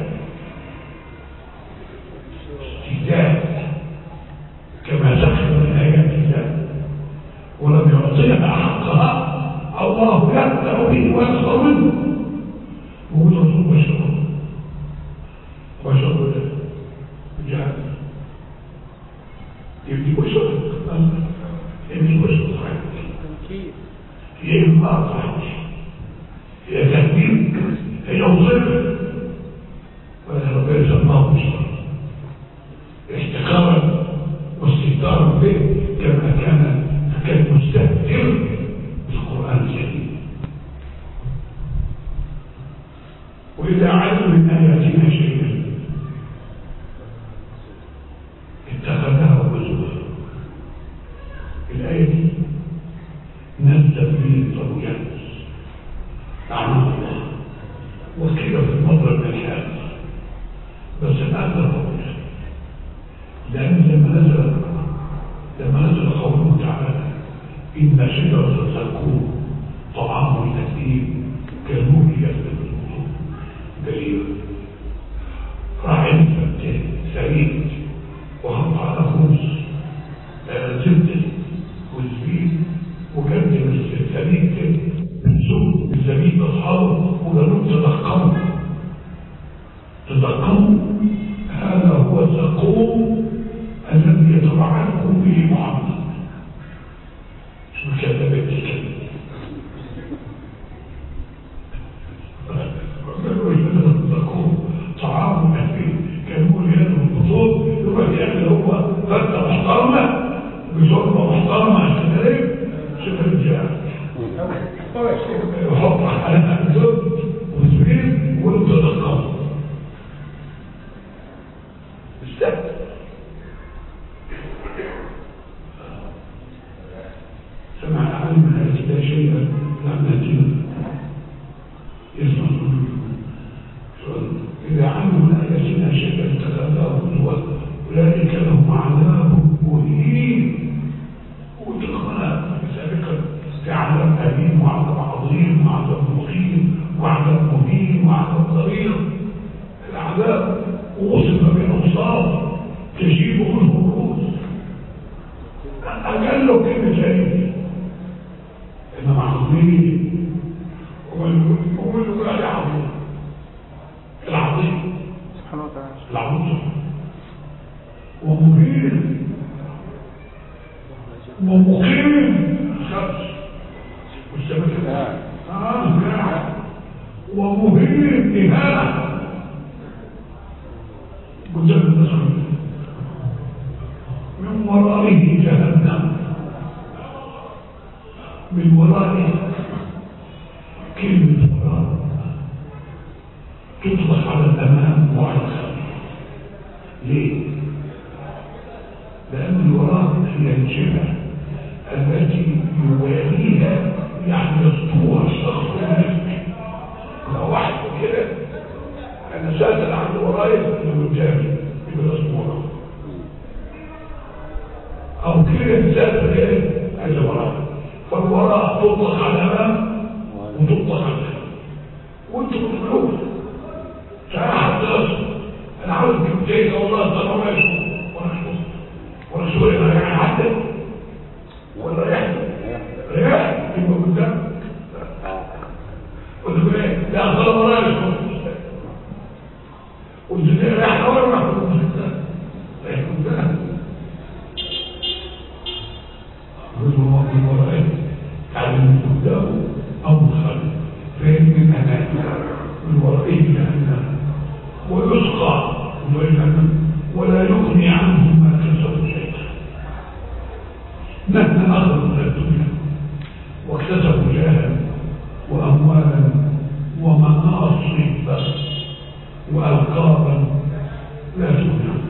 استهزاء كما ذكر من آيات الله ولم يعطيها حقها الله يبدأ به ويسخر منه وهو رسول بشر بشر جاهز يبدي بشر يبدي بشر صحيح هي إمار صحيح هي تهديد هي وظيفة ولا ربنا سماه بشر احتقارا واستهتارا به كما كان كان مستهتر بالقرآن الكريم. وإذا علم من آياتنا شيئا اتخذها هزوا. الآية دي نزل به الطغيان لعنه الله وكيل في الموت الفضل من الحال بس الآن ده فضل لأن لما نزل لما نزل قوله تعالى إن شجرة الزقوم طعام الأثيم كالمهل يغلب البطون دليل راح ينفت سريد وحط على خبز زبدة وزبيب وقدم السريد بالزبد بالزبيب لأصحابه وقالوا تدقموا تدقموا هذا هو الزقوم الذي يتبعكم به محمد مش كذبت الكلمة طعام أهلي كانوا يدوا البطول يروح يعمل هو فتة محترمة بشربة محترمة عشان يريب شكل الجاع يحط على الزبد وزبيب ويبدأ تدقم السبت سمع عالم من هذه شيئا لم نتيجه يسمع إذا علموا من آياتنا شيئا اتخذوه هزوا أولئك لهم عذاب مهين وتخلق سابقا في عذاب أليم وعذاب عظيم وعذاب مقيم وعذاب مهين وعذاب ضرير العذاب وصف بأوصاف تجيب منه الرؤوس أقل كلمة جاهلية إنما عظيم ومن يقول عليه عظيم العظيم سبحانه وتعالى العظيم ومبين ومقيم خمس والسبب آه ومبين إهانة قدام النصر من ورائه جهنم من ورائه كلمة وراء تطلق على الأمام وعلى الخلف ليه؟ لأن الوراء هي الجهة التي يواليها يعني يسطوها الشخص المسك لو واحد كده أنا سأسأل عن وراء اللي قدامي يبقى اسمه وراء أو كده سأسأل إيه؟ عايز وراء فالوراء تطلق على الأمام وتطلق على الخلف وانتوا بتقولوا سأحد أصل أنا عاوز كمتين والله أصلا ما يشوف وأنا أشوف وأنا سوري أنا يعني حتى ولا ريح ريح يبقى قدام قلت له إيه لا أصلا ولا يشوف قلت له ريح ولا راح ريح قدام قلت له من ورائه تعلم قدامه أو خلف فين من أمامه من ورائه جهنم ويسقى ولا يغني عنه ما كسبوا شيئا مهما أخذوا من الدنيا واكتسبوا جاها وأموالا ومناصب وألقابا لا تغني عنه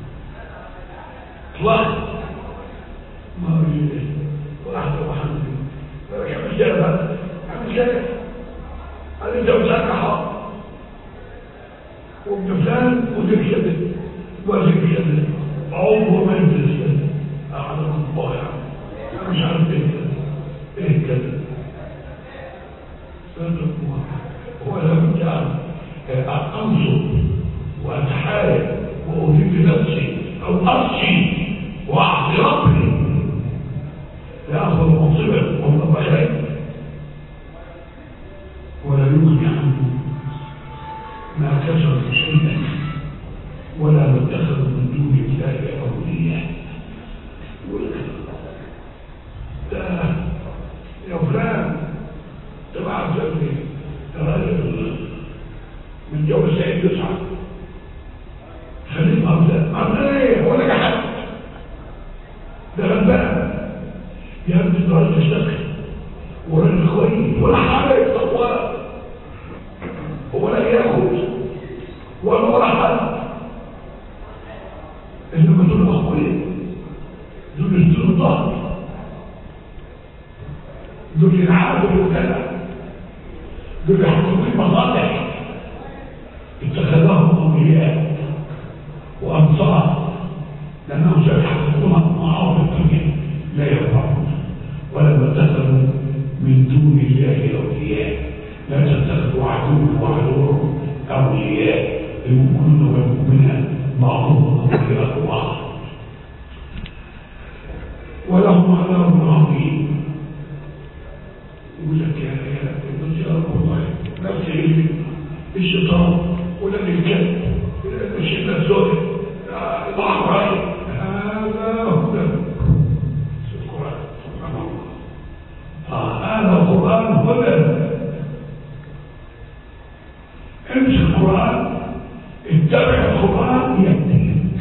اطلق ما أريد واحدة وحمد كم جابت عم شايف هذه جوزات حق وابن فلان وذيك شدد وذيك شدد عمره ما يدرس شدد أعلم الله يعني أنا مش عارف إيه كده إيه كده هو لم يجعل أنصب وأتحارب وأريد نفسي أو أرشي وأعطي ربي لأخذ منصبا والله بخير ولا يغني عنه ما كسر شيئا ولا متخذ من دون الله أولياء ده يا فلان تبع زمني راجل من جو سعيد يسعد خليل مرزا مرزا ايه ولا كحد ده غلبان يا ابني ده راجل تشتغل وراجل كويس ولا حاجه يتطور ولا ياخد ولا ولا حد انما دول اخوين دول يشتروا الظهر دول ينعادوا بالكلام دول يحطوا في المصالح عشان يحققون معاهم الدنيا لا ينفعون. ولما اتخذوا من دون الله اولياء لا تتخذوا عدو وعدو اولياء المؤمنون والمؤمنات بعضهم اولياء بعض ولهم عذاب عظيم. يقول لك يا يا يا والله نفس الشيطان ولا الكلب الشيطان الزوج بعض راي هذا هو القرآن. هذا القرآن هدى. امشي القرآن اتبع القرآن يهديك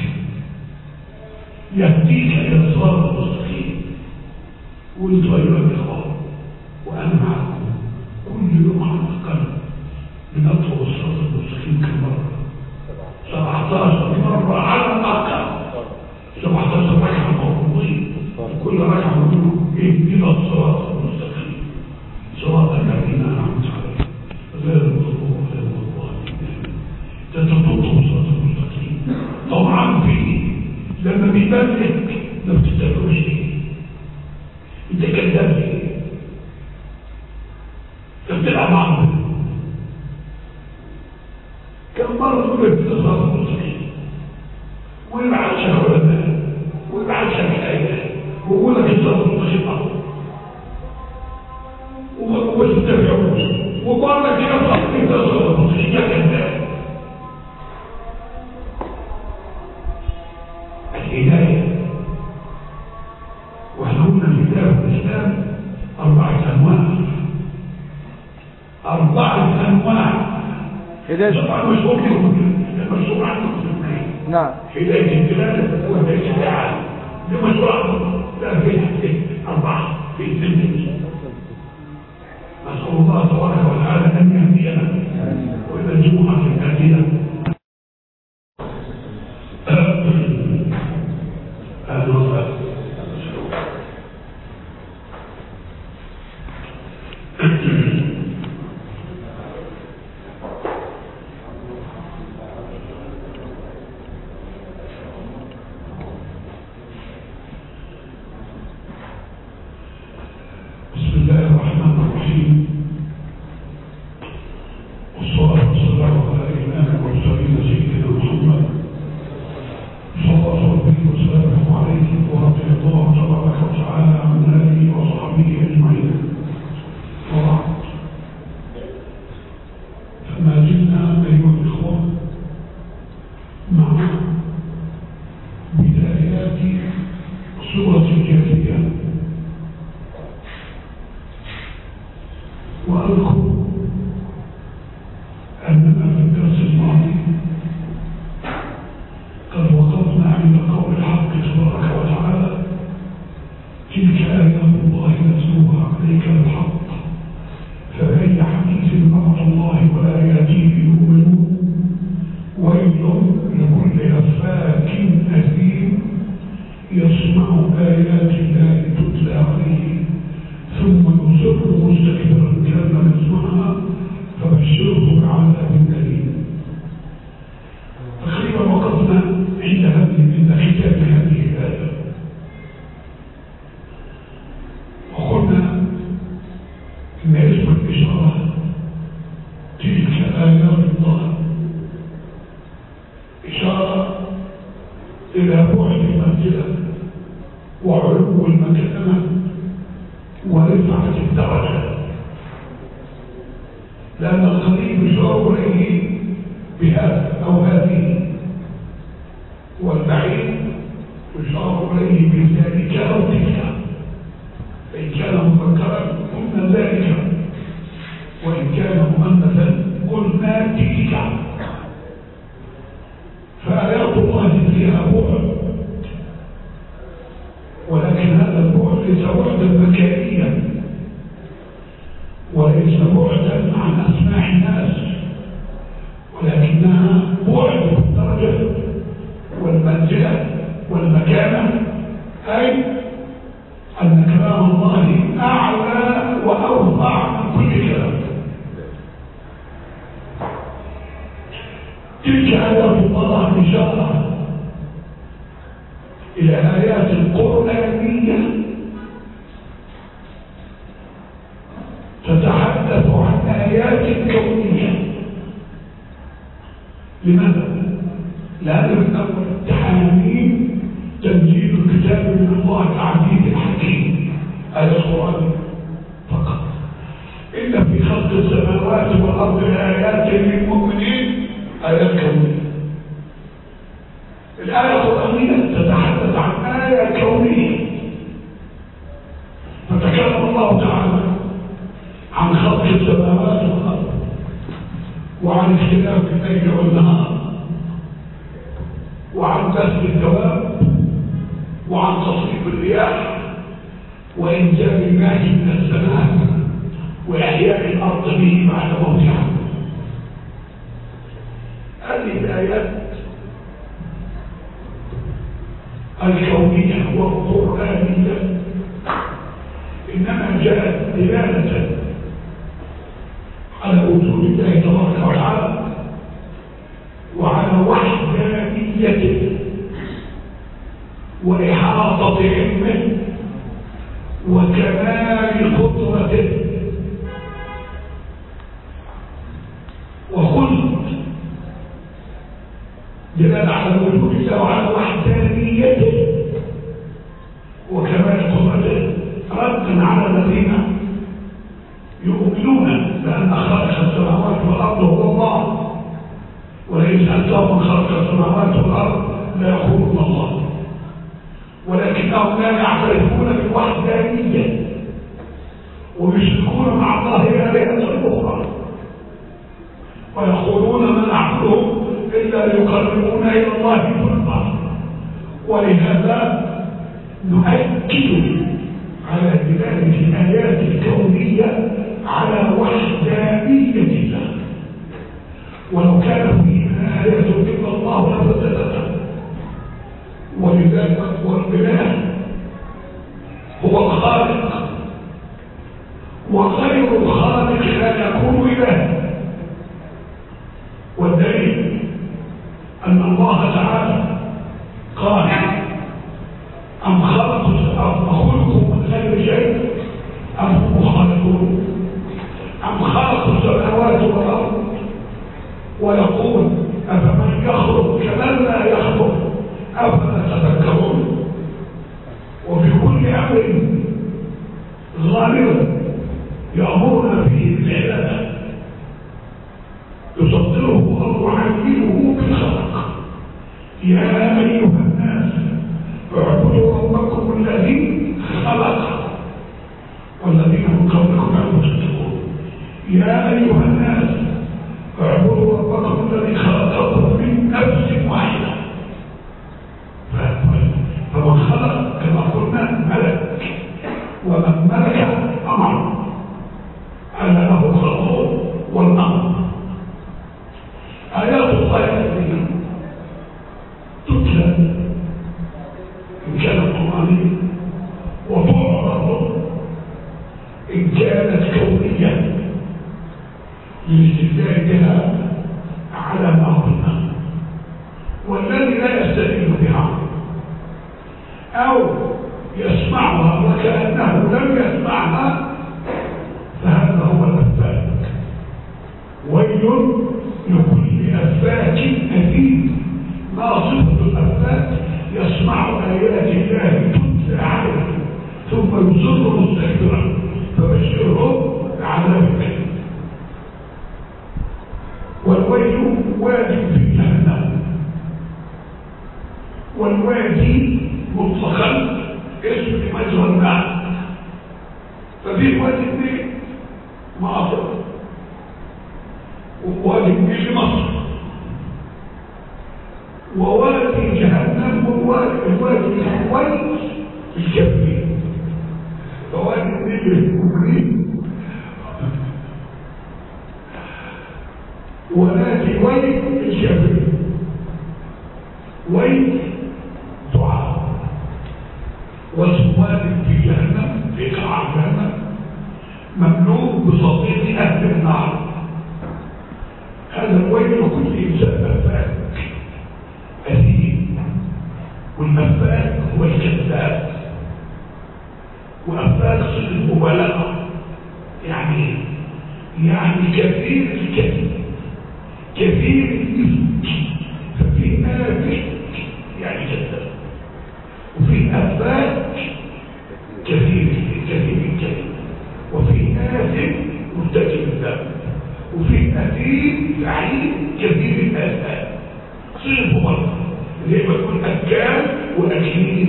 يهديك الى صراط المستقيم. وانتوا ايها الاخوه وانا معكم كل يوم على الاقل بنطلب الصراط المستقيم كم مره؟ سبعتاشر مره على الاقل. سبعتاشر ركعه مفروضين كل ركعه نقول اهدنا الصراط المستقيم صراط الذين انعمت عليهم غير المغضوب عليهم ولا الضالين. تتطلب الصراط المستقيم طبعا فيه لما بيبلغ ما بتتبعوش انت كذاب ليه؟ انت بتلعب معه كم مره تقول لك الصراط المستقيم ويبعت شيخ علماء ويبعت شيخ ايات ويقول لك الصراط المستقيم وما تتبعوش وقال لك يا صاحبي انت الصراط المستقيم يا كذاب. الهداية واحنا قلنا الهداية في الإسلام أربعة أنواع أربعة أنواع طبعا مشهور لكم مشهور عنكم في الاثنين. نعم. هداية الدلالة وهداية الإعانة دي مشهور عنكم. لا في أربعة في السنة. نسأل الله تبارك وتعالى أن يهدينا وإلى الجمعة الآتية. بسم الله الرحمن الرحيم والصلاة والسلام على إمام المرسلين سيدنا محمد صلوات ربي وسلامه عليه ورضي الله تبارك وتعالى عن آله وصحبه أجمعين. وبعد فما زلنا أيها الإخوة مع بدايات سورة الجاثية. وأذكر أننا في الدرس الماضي قد وقفنا عند قول الحق تبارك وتعالى تلك آيات الله نتلوها عليك بالحق فبأي حديث بعد الله وآياته يؤمنون ويل لكل أفاك أثيم يسمع آيات الله تتلى عليه ثم يصر مستكبرا كان يسمعها فبشره بعذاب أليم. تقريبا وقفنا عند هذه عند ختام هذه الآية وقلنا إن اسم الإشارة تلك آيات الله إشارة إلى بعد المنزلة وعلو المكانة ورفعة الدرجة، لأن القريب يشار إليه بهذا أو هذه والبعيد يشار إليه بذلك أو تلك، فإن كان مذكرا قلنا ذلك وإن كان مؤنثا قلنا تلك. فآيات الله فيها بعد، ولكن هذا البعد ليس بعدا مكانيا وليس بعدا عن أسماع الناس، ولكنها بعد الدرجة والمنزلة والمكانة، أي أن كلام الله أعلى وأرفع من كل كلام. تلك آيات الله إشارة إلى آيات قرآنية تتحدث عن آيات كونية. لماذا؟ لأن من أول التحامين تنزيل الكتاب من الله العزيز الحكيم، آيات قرآن فقط. إن في خلق السماوات والأرض لآيات للمؤمنين، آيات كونية. الآية القرآنية تتحدث عن آية كونية، فتكلم الله تعالى عن خلق السماوات والأرض، وعن اختلاف الليل والنهار، وعن بث الدواب، وعن تصريف الرياح، وإنزال الماء من السماء، وإحياء الأرض به بعد موتها. هذه الآيات الكونية والقرآنية إنما جاءت دلالة على وجود الله تبارك وتعالى وعلى وحدانيته وإحاطة علمه وكمال قدرته، وخلق دلالة على وجود الله وعلى وحدانيته وكمال قدرته، ردا على الذين يؤمنون بأن خالق السماوات والأرض هو الله، ولئن سألتهم من خلق السماوات والأرض لا يقولون الله، ولكنهم لا يعترفون بالوحدانية ويشركون مع الله آلهة أخرى، ويقولون ما نعبدهم إلا ليقربونا إلى الله زلفى. ولهذا نؤكد على دلالة الآيات الكونية على وحدانية الله، ولو كان فيها آيات إلا الله لفسدتها. ولذلك والإله هو الخالق، وغير الخالق لا يكون إله. والدليل أن الله تعالى قال أم خلقوا أم خلقوا من غير شيء أم هم خالقون، أم خلقوا السماوات والأرض، ويقول أفمن يخلق كمن لا يخلق أفلا تذكرون. وفي كل أمر غالب يأمرنا فيه بالعبادة يصدره أو يعلمه بالخلق. يا أيها الناس اعبدوا ربكم الذي خلق والذين من قبلكم لعلكم تتقون. يا أيها الناس اعبدوا ربكم الذي خلقكم من نفس واحدة. فمن خلق كما قلنا ملك، ومن ملك أمر، أنا له الخلق والأمر. آيات الله التي تتلى إن كانت قرآنية وتعرض إن كانت كونية للاستدلال بها على ما قلنا. والذي لا يستدل بها أو يسمعها وكأنه لم يسمعها فهذا هو الأفاك. ويل لكل أفاك أثيم. ما صفة الأفاك؟ يسمع آيات الله تتلى عليه ثم يصر مستكبرا فبشره بعذاب أليم. والويل واد في جهنم، والوادي مطلقا اسم مجرى الماء، ففي وادي النيل معصر ووادي النيل مصر، ووادي جهنم والوادي الحويل الكبري. فوادي النيل الكبري ونادي ويل الكبري. ويل دعاء، وسواد في جهنم في قاع جهنم مملوء بصديق أهل النار. هذا الويل كل إنسان أفاك أثيم، والأفاك كثير الكذب كثير الإفك، ففي آفك يعني كذاب، وفي أفاك كثير كثير الكذب، وفي آفك مرتكب الذنب، وفي أثيم لعين كثير الآفات. صنف مرة اللي هي بتكون أكال وأكيد،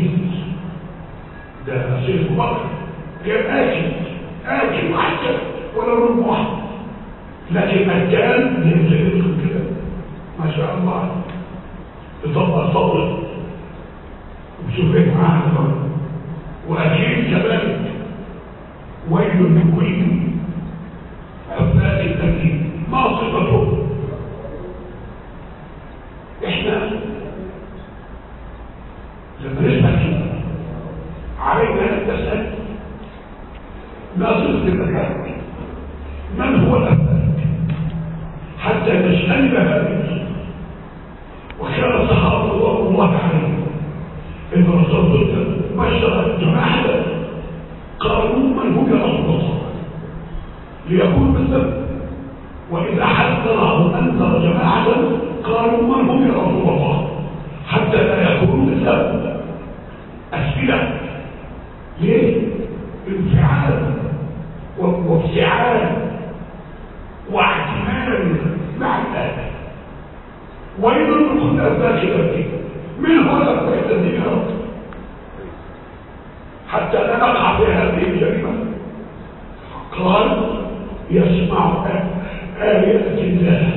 ده صنف مرة غير آكل آكل وحكا ولا رب واحد، لكن أكال يمكن كده ما شاء الله تطبق صبر وشوف ايه معاها الصبر. وأكيد كذلك ويل لكل أفاك الأكيد ما صفته. احنا لما نسمع كده علينا ان نسال ما صفه الافاك، من هو الافاك حتى نجتنب هذه. وكان الصحابه رضوان الله عليهم ان رسول الله بشر جماعه قالوا من هو يا رسول الله ليكون بالذنب، واذا حذره انذر جماعه قالوا من هم يا رسول الله حتى لا يكونوا بالذنب. أسئلة ليه؟ انفعال وافتعال واعتماد مع الآية. ويل لكل أفاك أثيم، من هو الأفاك الذي يا رب حتى لا نقع في هذه الجريمة؟ قال يسمع آيات الله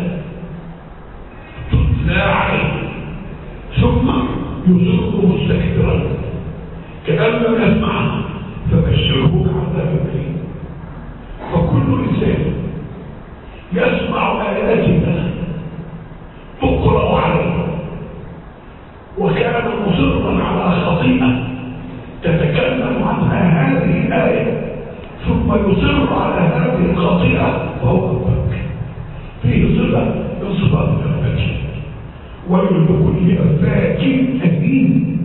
تتلى عليه ثم يصر مستكبرا كأن لم يسمعها فبشره بعذاب أليم. فكل إنسان يسمع آيات الله تقرأ عليه وكان مصرا على خطيئة تتكلم عنها هذه الآية ثم يصر على هذه الخطيئة فهو أفاك، فيه صفة من صفات الأفاك. ويل لكل أفاك أثيم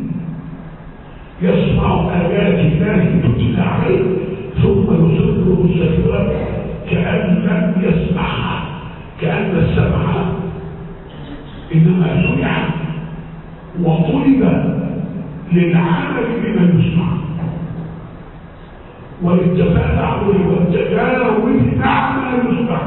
يسمع آيات الله تتلى عليه ثم يصر مستكبرا كأن لم يسمعها، كأن السمع إنما سمع وطلب للعمل بما يسمع وللتفاعل والتجاوز مع ما يسمع.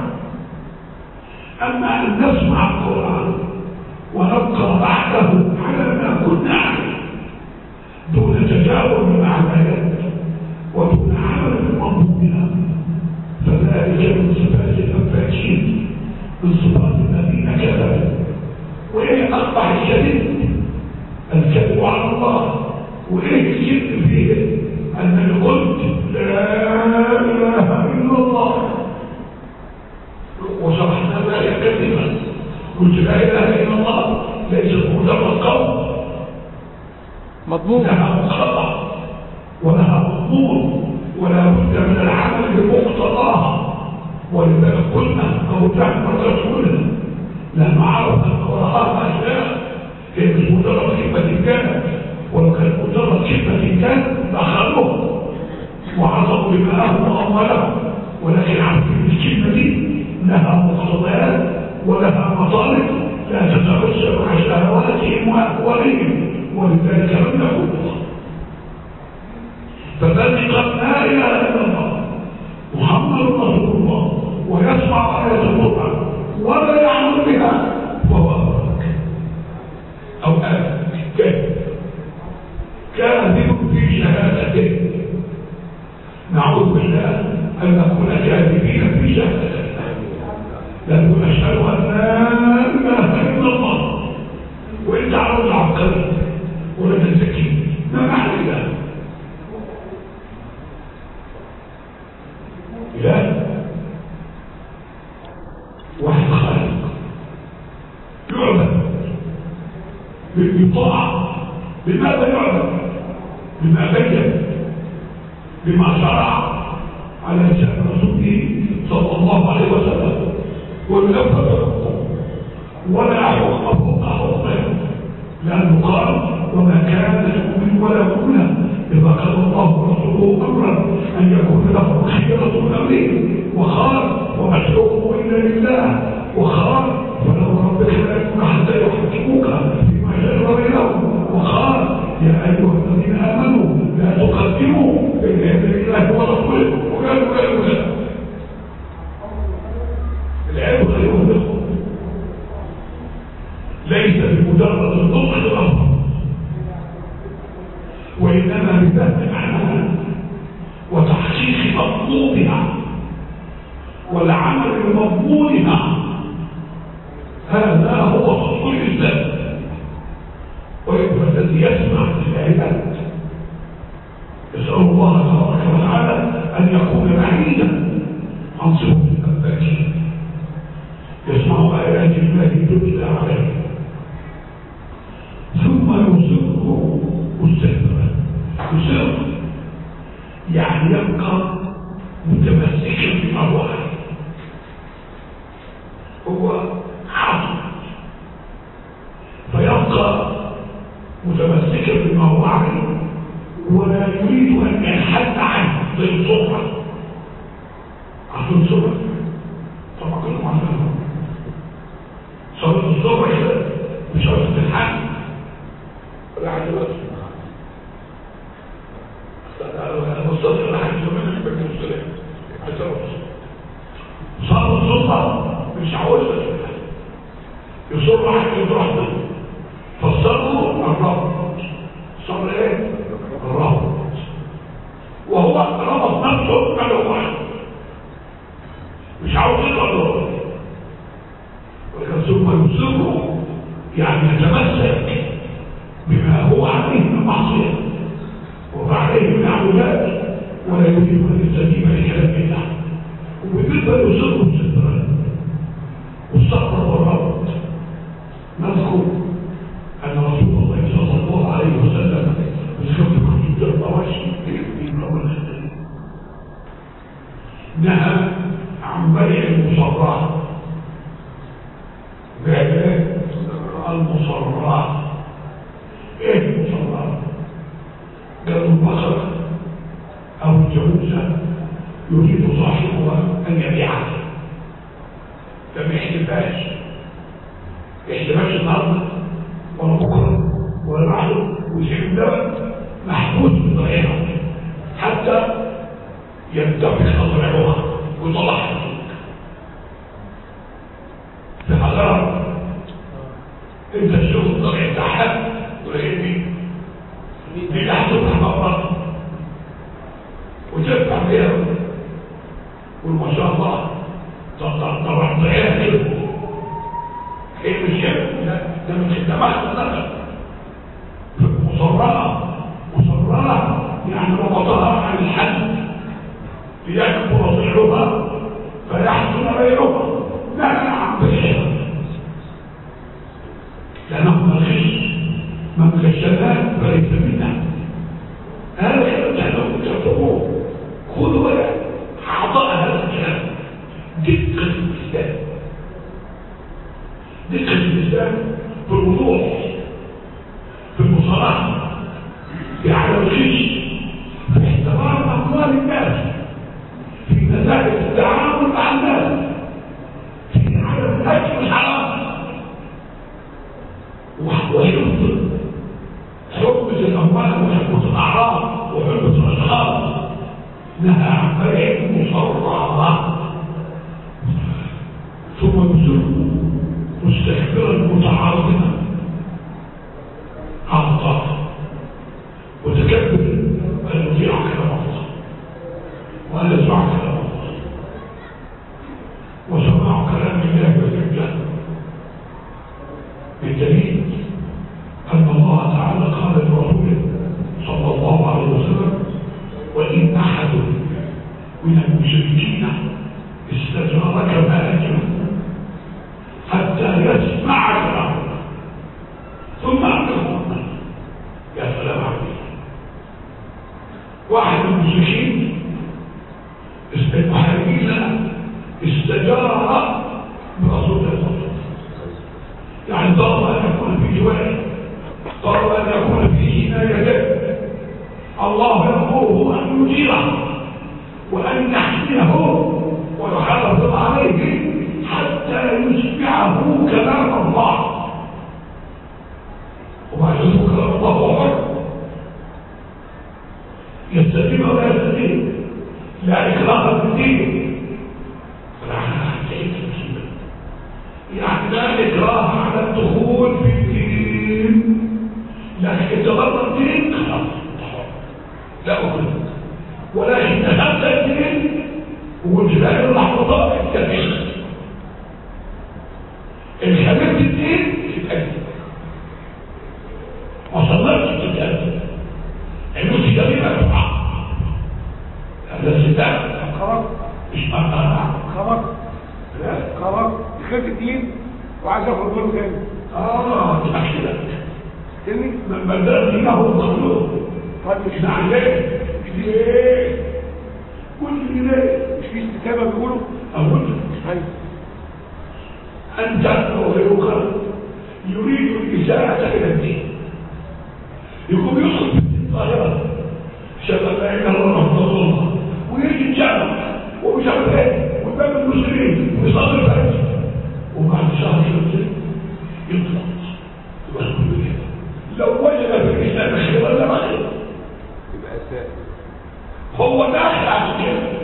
أما أن نسمع القرآن ونبقى بعده على ما كنا عليه دون تجاوز مع الآيات ودون عمل بمنظومها فذلك من صفات الأفاكين، من صفات الذين كذبوا. وإيه أقبح الكذب؟ الكذب على الله. وإيه الكذب فيه؟ أنني قلت لا إله إلا الله وشرحنا ذلك كذبا، قلت لا إله إلا الله ليست مجرد قول، مضمون لها مخطط ولها مضمون ولا بد من العمل بمقتضاها. ولذلك قلنا أو تعمل رسولنا لما عرف وراءها أشياء هي مش مجرد كلمة كانت، ولو كانت مجرد كلمة كانت دخلوها وعصبوا دماءهم وأموالهم، ولكن عارفين الكلمة دي لها مقتضيات ولها مطالب لا تتعشى مع شهواتهم وأهوالهم، ولذلك لم يقولوا. فذلك لا إله إلا الله محمد رسول الله ويسمع آيات القرآن ولا يعمل بها فهو أفاك أو آفاك كاذب كاذب في شهادته. نعوذ بالله أن نكون كاذبين في شهادته، لأنه نشهد أن لا إله إلا الله وإن تعرض عبقري ولا تزكي ما معنى الله؟ إله واحد خالق يعبد بالطاعة. لماذا يعبد؟ بما بين بما شرع على لسان رسوله صلى الله عليه وسلم وينفذ ولا حكم فوق حكمه، لأنه قال وما كان لمؤمن ولا مؤمنة إذا قال الله ورسوله أمرا أن يكون له خيرة من أمره وقال وما الحكم إلا لله وقال فلو ربك لا يكون حتى يحكموك فيما شجر بينهم وقال يا أيها الذين آمنوا لا تقدموا بين يدي الله ورسوله وقالوا قالوا لا العلم غير مدخل ليس بمجرد النطق الأفضل وإنما بفهم معناها وتحقيق مطلوبها والعمل بمضمونها هذا هو فضل الإسلام ويبقى الذي يسمع الآيات يسأل الله تبارك وتعالى أن يكون بعيدا عن صفة الأباكين يسمع آيات الله تتلى عليه ثم يصر مستكبرا يصر يعني يبقى متمسكا بأرواحه هو حاضر فيبقى متمسكا بما هو عليه ولا يريد ان ينحل عنه زي الصبح عشان الصبح طبعا كلهم عارفين صلاه الصبح كده مش عارف تلحق ولا حاجه بس انا وصلت لحد زمان اللي بكتب السلام صلاه الصبح مش عاوز يصر حاجه يروح منه فالصبر الرب صبر ايه الرب وهو ربط نفسه كما هو مش عاوز يطلع له ولكن ثم يصر يعني يتمسك بما هو عليه من معصيه وعليه من عبودات ولا يريد ان يستجيب لكلام الله وبالنسبه يصر مستمرا والصبر والرب نذكر أن رسول الله صلى الله عليه وسلم بسكوت كتب الطواشي نهى عن بيع المصرات بيع المصرات ايه المصرات؟ قالوا البقرة أو الجاموسة يريد صاحبها أن يبيعها فما يحلفهاش يحلفهاش النهارده ولا بكره ولا بعده ويسيب الدم محبوس بطريقه حتى ينتفخ اضرعها ويطلعها في حضاره انت تشوف الطريق بتاعها ولكن دي دي تحتفح مقبره وتدفع بيها وما شاء الله طبعا ضعيها كده ايه مش كده لا ده من خدمات النقل مصررة مصررة يعني ربطها عن الحد ليكبر ضلعها فيحسن بينها لا عن بيعها لأنه مغش من غشناه فليس منا هذا كلام تحلوه تحلوه خذوا بقى أعضاء هذا الكلام دقة الإسلام دقة الإسلام في الوضوح في المصالحة في عدم الغش في احترام أموال الناس في نزاهة التعامل مع الناس في عدم الأكل الحرام وحفظ حرمة الأموال وحفظ الأعراض وحرمة الأشخاص نهى عن بيع المصرات ثم يصر مستكبرا متعاظما على الطاعه متكبر ان يطيع كلام الله وان يسمع كلام الله وسماع كلام الله بالرجال بالدليل ان الله تعالى قال لرسوله صلى الله عليه وسلم وان احد من المشركين استجارك فاجره حتى يسمع كلام ثم أعلمه يا سلام عليك واحد من المشركين المحاربين استجار برسول الله يعني طلب أن يكون في جواره طلب أن يكون يديه الله يأمره أن يجيره وأن يحميه ويحافظ عليه حتى يشبعه كلام الله. وما يشبه كلام الله هو حر يستجيب ولا يستجيب، لا إكراه في الدين. يعني لا إكراه على الدخول في الدين، لكن تبرر الدين خلاص لا أقول، ولكن هذا الدين هو جلال اللحظات الكبيرة. إن حبيبت الدين تتأكد، ما صلتش تتأكد، إنه تجربة تقع. هذا الستات خلاص مش أقرأ خلاص خلاص دخلت الدين وعايز اخرج منه تاني. آه تأكدك تاني من بدأ دينه مخلوق. طيب مش نعم ليه؟ ليه؟ قل لي ليه؟ مش في استتابة بيقولوا؟ أقول ايوه أنت وغيرك يريد الإساءة إلى الدين، يقوم يدخل في الدين ظاهرة شباب لا إله إلا الله ويجي الجامع ومش عارف إيه وقدام المسلمين ويصلي الفجر وبعد شهر شهر يطلق. يبقى كل كده لو وجد في الإسلام خيرا لما خير يبقى سائل. هو داخل عشان كده،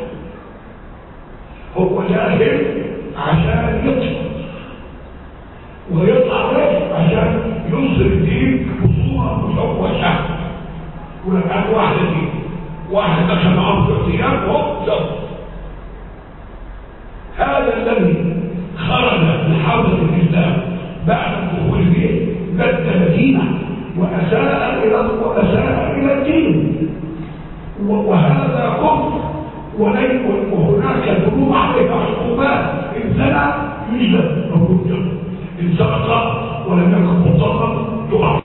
هو داخل عشان يطلق ويطلع رجل عشان ينصر الدين بصورة مشوشة. ولكن واحد دين واحد دخل معه في اغتيال وهو زوج. هذا الذي خرج لحضرة الإسلام بعد الدخول فيه بدل دينه وأساء إلى وأساء إلى الدين، وهذا كفر وهناك ذنوب عليها عقوبات. إن زنى يجلد أو يجلد، إن سرق ولم يكن مضطرا يعاقب.